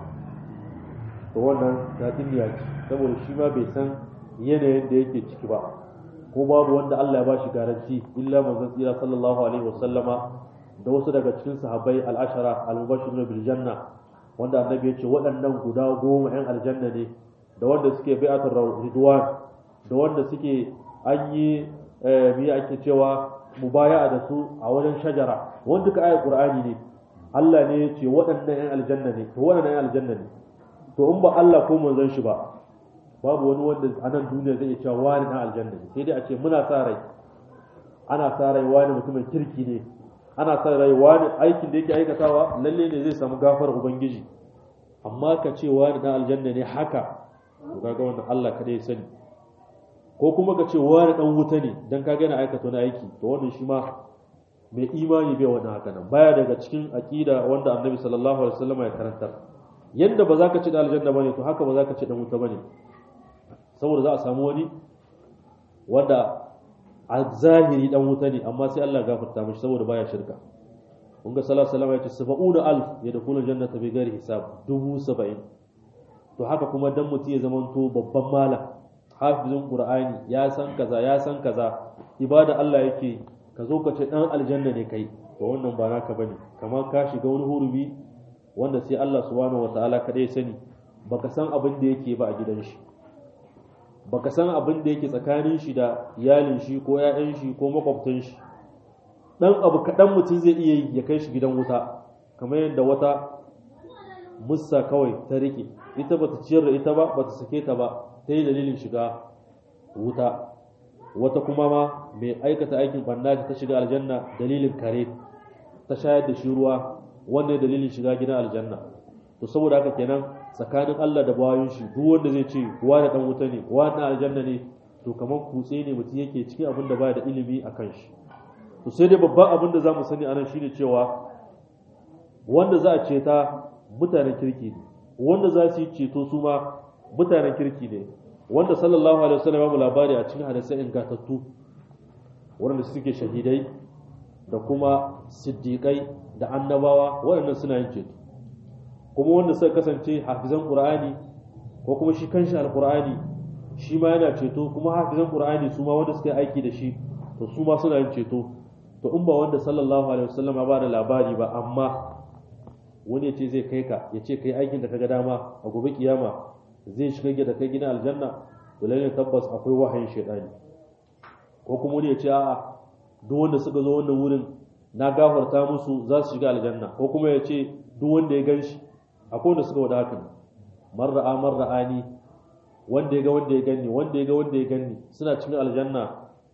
A: to wannan tatsuniya ce, saboda shi ma bai san yanayin da yake ciki ba, ko babu wanda Allah ya bashi garanti illa manzon tsira sallallahu alaihi wasallama da wasu daga cikin sahabbai al-ashara al-mubashshirun bil janna, wanda annabi ya ce waɗannan guda goma yan aljanna ne, da wanda suke bai'atul ridwan, da wanda suke an yi me ake cewa mubaya'a da su a wajen shajara, wanda duka ayat qur'ani ne. Allah ne ya ce waɗannan yan aljanna ne, to waɗannan yan aljanna ne. to in ba Allah ko manzon shi ba, babu wani wanda a nan duniya zai iya cewa wani na aljanna ne, sai dai a ce muna sa rai, ana sa rai wani mutumin kirki ne, ana sa rai wani aikin da yake aikatawa lalle ne zai samu gafarar ubangiji. amma ka ce wani na aljanna ne haka, to kaga wannan Allah kada ya sani. ko kuma ka ce wani dan wuta ne dan kaga yana aikata wani aiki, to wannan shi ma mai imani bai wannan haka nan, baya daga cikin aqida wanda Annabi sallallahu alaihi wasallam ya karantar. yadda ba za ka ci da aljanna bane, to haka ba za ka ci da wuta bane, saboda za a samu wani wanda a zahiri dan wuta ne, amma sai Allah gafarta mishi saboda baya shirka. kun ga sallallahu alaihi wasallam ya ce sab'una alf yadkhulul jannata bi ghairi hisab, dubu saba'in. to haka kuma dan mutum ya zamanto babban malam, hafizin qur'ani, ya san kaza ya san kaza, ibada Allah yake, ka zo ka ce dan aljanna ne kai, to wannan ba naka bane, kamar ka shiga wani hurumi wanda sai Allah subhanahu wataala kadai sani. baka san abin da yake ba a gidan shi, baka san abin da yake tsakanin shi da iyalin shi ko ƴaƴan shi ko makwabtan shi. dan abu kadan mutum zai iya yi ya kai shi gidan wuta, kamar yadda wata mussa kawai ta rike, ita bata ciyar da ita ba, bata sake ta ba, ta yi dalilin shiga wuta. wata kuma ma mai aikata aikin banna ta shiga aljanna dalilin kare, ta shayar da shi ruwa, wannan dalilin shiga gidan aljanna. to saboda haka kenan tsakanin Allah da bayan shi, duk wanda zai ce wani dan wuta ne wani aljanna ne, to kamar kutse ne mutum yake cikin abin da baya da ilimi a kan shi. to sai dai babban abin da zamu sani anan shine cewa wanda za a ceta mutanen kirki ne, wanda za su yi ceto su ma mutanen kirki ne, wanda sallallahu alaihi wasallam ya mu labari a cikin hadisai ingantattu, wanda suke shahidai da kuma siddiqai da annabawa, waɗannan suna yin ceto. kuma wanda suka kasance hafizan qur'ani ko kuma shi kanshi alqur'ani shi ma yana ceto, kuma hafizan qur'ani su ma wanda suka yi aiki da shi, to su ma suna yin ceto. to in ba wanda sallallahu alaihi wasallam ya bada labari ba amma wani ya ce zai kai ka ya ce kai aikin da kaga dama a gobe kiyama zai shiga da kai gidan aljanna to lalle tabbas akwai wahayin shaytani ko kuma wani ya ce a'a duk wanda suka zo wannan wurin na gafarta musu za su shiga aljanna ko kuma ya ce duk wanda ya ganshi akwai wanda suka wada haka marra'a marra'ani wanda ya ga wanda ya ganni wanda ya ga wanda ya ganni suna cikin aljanna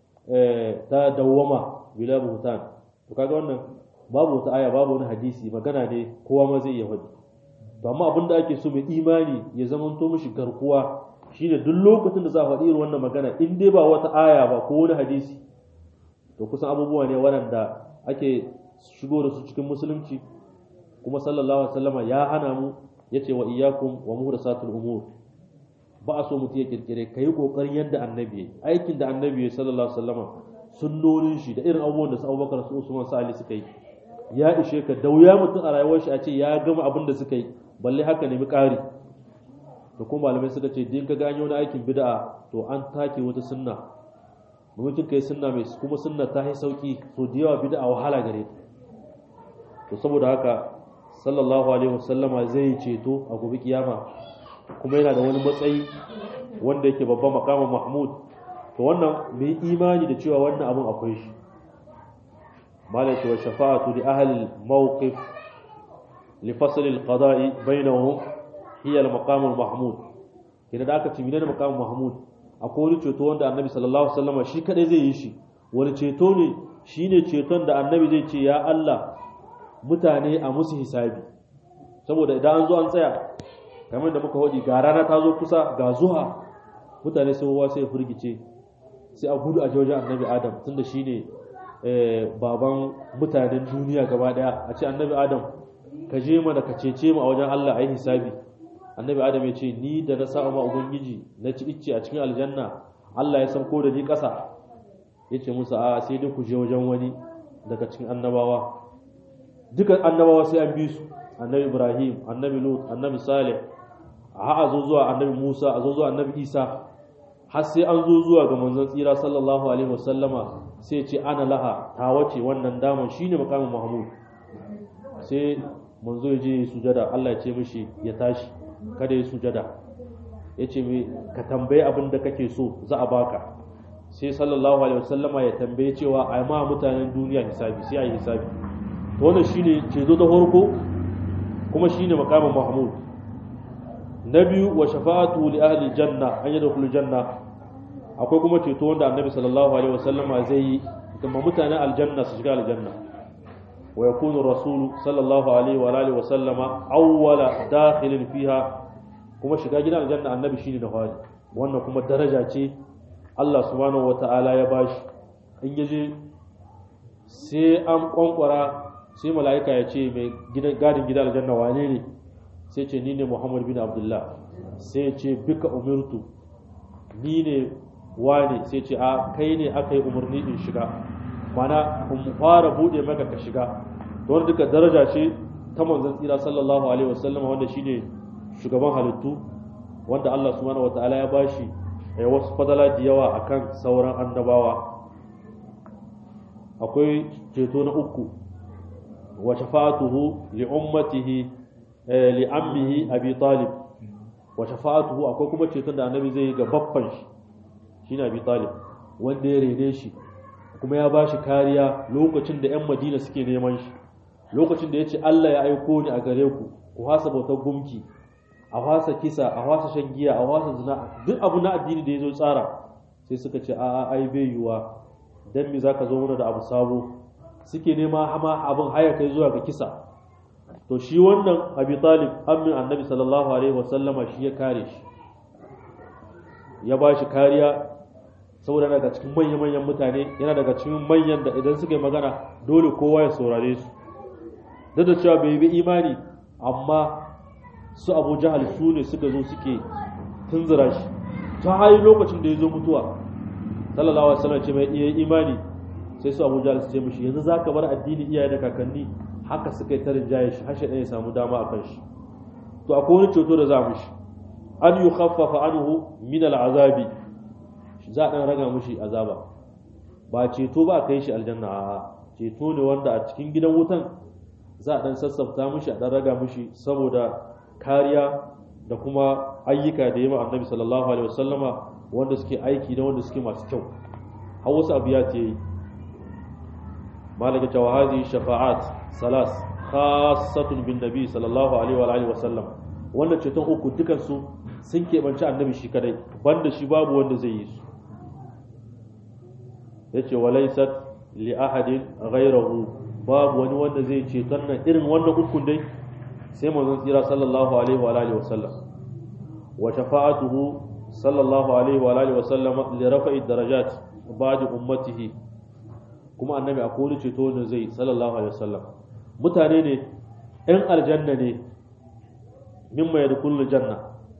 A: ta dawwama bila buhtan to kaga wannan babu wata aya babu wani hadisi magana ne kowa ma zai iya faɗi to amma abinda ake so mai imani ya zamanto mishi garkuwa shine duk lokacin da za a faɗi irin wannan magana in dai ba wata aya ba ko wani hadisi to kusan abubuwa ne waɗanda ake shigo da su cikin musulunci kuma sallallahu alaihi wasallama ya hana mu yace wa iyyakum wa muhdasatul umur ba a so mutum ya kirkire kai kokarin yadda annabi aikin da annabi sallallahu alaihi wasallama sunnonin shi da irin abubuwan da su Abubakar su Usman su Ali suka yi ya ishe ka da wuya mutum a rayuwar shi a ce ya gama abin da suka yi balle haka nemi ƙari da kuma malamai suka ce din ka ganye wani aikin bid'a to an take wata sunna mutum kai sunna mai kuma sunna ta yi sauki so da yawa bid'a wahala gare ta to saboda haka sallallahu alaihi wasallama zai ceto a gobe kiyama kuma yana da wani matsayi wanda yake babban makamin mahmud to wannan mai imani da cewa wannan abun akwai shi malaka wa shafa'atu li ahli al-mawqif li fasl al-qada'i bainahum hiya al-maqam al-mahmud kina da aka cimina da maqam mahmud akwai wani ceto wanda annabi sallallahu alaihi wasallam shi kadai zai yi shi wani ceto ne shine ceton da annabi zai ce ya Allah mutane a musu hisabi saboda idan an zo an tsaya kamar da muka hodi ga rana ta zo kusa ga zuha mutane sai kowa sai furgice sai a gudu a wajen annabi adam tunda shine baban mutanen duniya gaba daya a ce annabi adam ka je mana ka cece mu a wajen Allah ayi hisabi annabi adam ya ce ni da na sa'a ma ubangiji na ci icce a cikin aljanna Allah ya sauko da ni kasa yace musu a sai dai ku je wajen wani daga cikin annabawa dukan annabawa sai an bi su annabi ibrahim annabi lut annabi salih a zo zuwa annabi musa a zo zuwa annabi isa har sai an zo zuwa ga manzon tsira sallallahu alaihi wasallama sai ce ana laha ta wace wannan daman shine makamin mahmud sai manzo ya je sujada Allah ya ce mishi ya tashi kada ya sujada yace me ka tambaye abin da kake so za a baka sai sallallahu alaihi wasallama ya tambaye cewa ai ma mutanen duniya hisabi sai ai hisabi to wannan shine cezo ta farko kuma shine makamin mahmud na biyu wa shafa'atu li ahli janna an yadkhulu janna akwai kuma ceto wanda annabi sallallahu alaihi wasallama zai yi kuma mutanen aljanna su shiga aljanna wa yakunu rasul sallallahu alaihi wa alihi wasallama awwala dakhilin fiha kuma shiga gidan aljanna annabi shine da fari wannan kuma daraja ce Allah subhanahu wataala ya bashi in yaje sai an kwankwara sai mala'ika ya ce mai gidan gadin gidan aljanna wane ne sai ce ni ne Muhammad bin Abdullah sai ya ce bika umirtu ni ne wane sai ce a kai ne aka yi umarni in shiga mana in fara bude maka ka shiga don duka daraja ce ta manzon tsira sallallahu alaihi wasallam wanda shine shugaban halittu wanda Allah subhanahu wataala ya bashi ya wasu fadala da yawa akan sauran annabawa akwai ceto na uku wa shafa'atuhu li ummatihi li ammihi abi talib wa shafa'atuhu akwai kuma ceton da annabi zai yi ga babban shi shine abi talib wanda ya rene shi kuma ya bashi kariya lokacin da ƴan Madina suke neman shi lokacin da yace Allah ya aiko ni a gare ku ku hasa bautar gumki a hasa kisa a hasa shan giya a hasa zina duk abu na addini da yazo tsara sai suka ce a'a ai bai yiwa dan me zaka zo mana da abu sabo suke nema hama abin haya kai zuwa ga kisa to shi wannan Abi Talib ammin Annabi sallallahu alaihi wasallama shi ya kare shi ya ba shi kariya saboda daga cikin manyan manyan mutane yana daga cikin manyan da idan suka yi magana dole kowa ya saurare su duk da cewa bai bi imani amma su Abu Jahal su ne suka zo suke tunzura shi ta hayi lokacin da ya zo mutuwa sallallahu alaihi wasallam ce mai iya imani sai su Abu Jahal su ce mishi yanzu zaka bar addini iyaye da kakanni haka suka yi tarin jaye shi har shi ya samu dama akan shi to akwai wani ceto da za mu shi an yukhaffafa anhu min al'azabi za a dan raga mushi azaba ba ceto ba kai shi aljanna a ceto ne wanda a cikin gidan wutan za a dan sassafta mishi a dan raga mishi saboda kariya da kuma ayyuka da yawa annabi sallallahu alaihi wasallama wanda suke aiki da wanda suke masu kyau har wasu abu ya ce malaka cewa hadhihi shafa'at salas khassatun bin nabi sallallahu alaihi wa alihi wasallam wannan ceton uku dukan su sun keɓanci annabi shi kadai banda shi babu wanda zai yi su yace walaysat li ahadin ghayrahu babu wani wanda zai ceton nan irin wannan ukun dai sai manzon tsira sallallahu alaihi wa alihi wasallam wa shafa'atuhu sallallahu alaihi wa alihi wasallam li rafa'i darajat ba'd ummatihi kuma annabi a kowane ceto ne zai sallallahu alaihi wasallam mutane ne ɗan aljanna ne mimma yadkhulul janna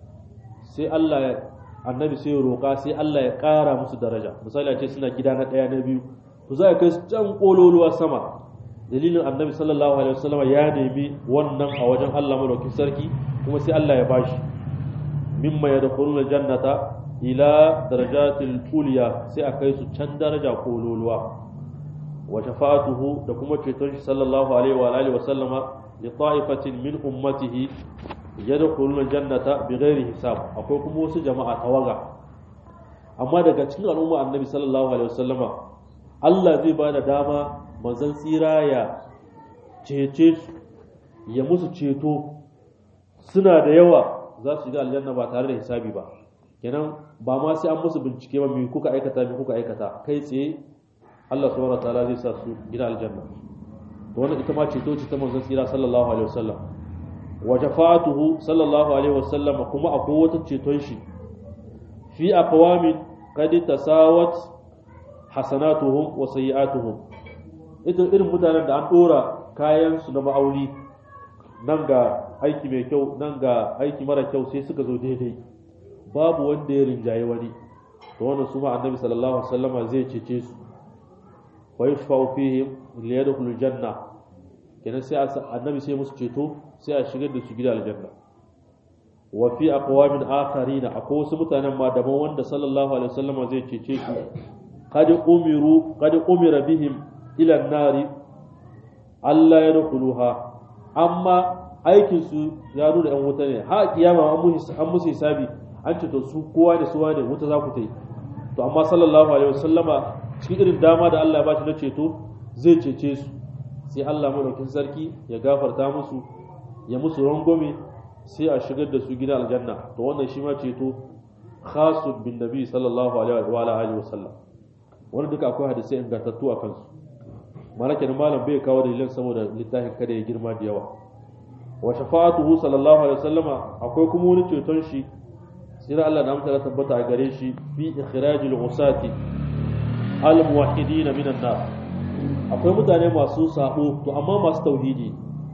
A: sai Allah ya annabi sai ya roƙa sai Allah ya ƙara musu daraja misali a ce suna gida na ɗaya na biyu to za a kai su can ƙololuwa sama dalilin annabi sallallahu alaihi wasallam ya nemi wannan a wajen Allah madaukakin sarki kuma sai Allah ya bashi mimma yadkhulul jannata ila darajatil uliya sai a kai su can daraja ƙololuwa wa shafa'atuhu da kuma ceton shi sallallahu alaihi wa alihi wasallama li ta'ifatin min ummatihi yadkhuluna jannata bighairi hisab akwai kuma wasu jama'a tawaga amma daga cikin al'umma annabi sallallahu alaihi wasallama Allah zai bada dama manzon tsira ya cece su ya musu ceto suna da yawa za su shiga aljanna ba tare da hisabi ba kenan ba ma sai an musu bincike ba me kuka aikata me kuka aikata kai tsaye Allah subhanahu wataala zai sa su gida aljanna to wannan ita ma ceto ce ta manzon tsira sallallahu alaihi wasallam wa shafa'atuhu sallallahu alaihi wasallam kuma akwai wata ceton shi fi aqwamin qad tasawat hasanatuhum wa sayi'atuhum ita irin mutanen da an dora kayan su na ma'auni nan ga aiki mai kyau nan ga aiki mara kyau sai suka zo daidai babu wanda ya rinjaye wani to wannan su ma annabi sallallahu alaihi wasallam zai cece su wa yashfa'u fihim liyadkhulul janna kenan sai annabi sai musu ceto sai a shigar da su gida aljanna wa fi aqwamin akharina akwai wasu mutanen ma daban wanda sallallahu alaihi wasallam zai cece su qad umiru qad umira bihim ila an-nari alla yadkhuluha amma aikin su ya nuna yan wuta ne ha kiyama an musu hisabi an ce to su kowa da su wane wuta za ku tai to amma sallallahu alaihi wasallama cikin irin dama da Allah ya ba shi na ceto zai cece su sai Allah madaukin sarki ya gafarta musu ya musu rangwame sai a shigar da su gida aljanna to wannan shi ma ceto khasun bin nabi sallallahu alaihi wa alihi wasallam wannan duka akwai hadisi ingantattu a kansu malakin malam bai kawo dalilan saboda littafin kada ya girma da yawa wa shafa'atuhu sallallahu alaihi wasallama akwai kuma wani ceton shi sai Allah da amsa tabbata a gare shi fi ikhrajil usati al muwahhidin minan nar akwai mutane masu sabo to amma masu tauhidi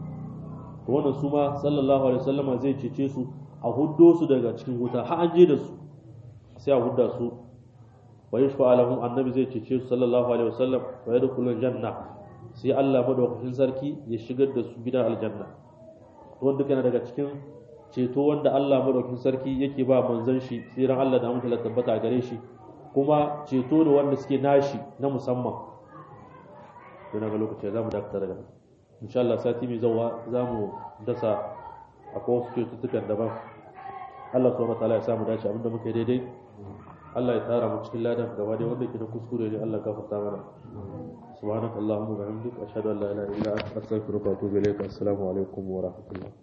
A: to wannan su ma sallallahu alaihi wasallam zai cece su a huddo su daga cikin wuta har an je da su sai a hudda su wa yashfa lahum annabi zai cece su sallallahu alaihi wasallam wa yadkhulul janna sai Allah madaukakin sarki ya shigar da su gidan aljanna to wanda kana daga cikin ceto wanda Allah madaukakin sarki yake ba manzon shi tsiran Allah da amince tabbata gare shi kuma ceto ne wanda suke nashi na musamman yana ga lokaci za mu dakata daga nan insha Allah sati mai zawa za mu dasa akwai wasu cututtukan daban Allah subhanahu wataala ya samu dace abinda muke daidai Allah ya tara mu cikin ladan gaba dai wanda ke da kuskure ne Allah gafarta mana subhanakallahumma wa bihamdika ashhadu an la ilaha illa anta astaghfiruka wa atubu ilaik assalamu alaikum wa rahmatullah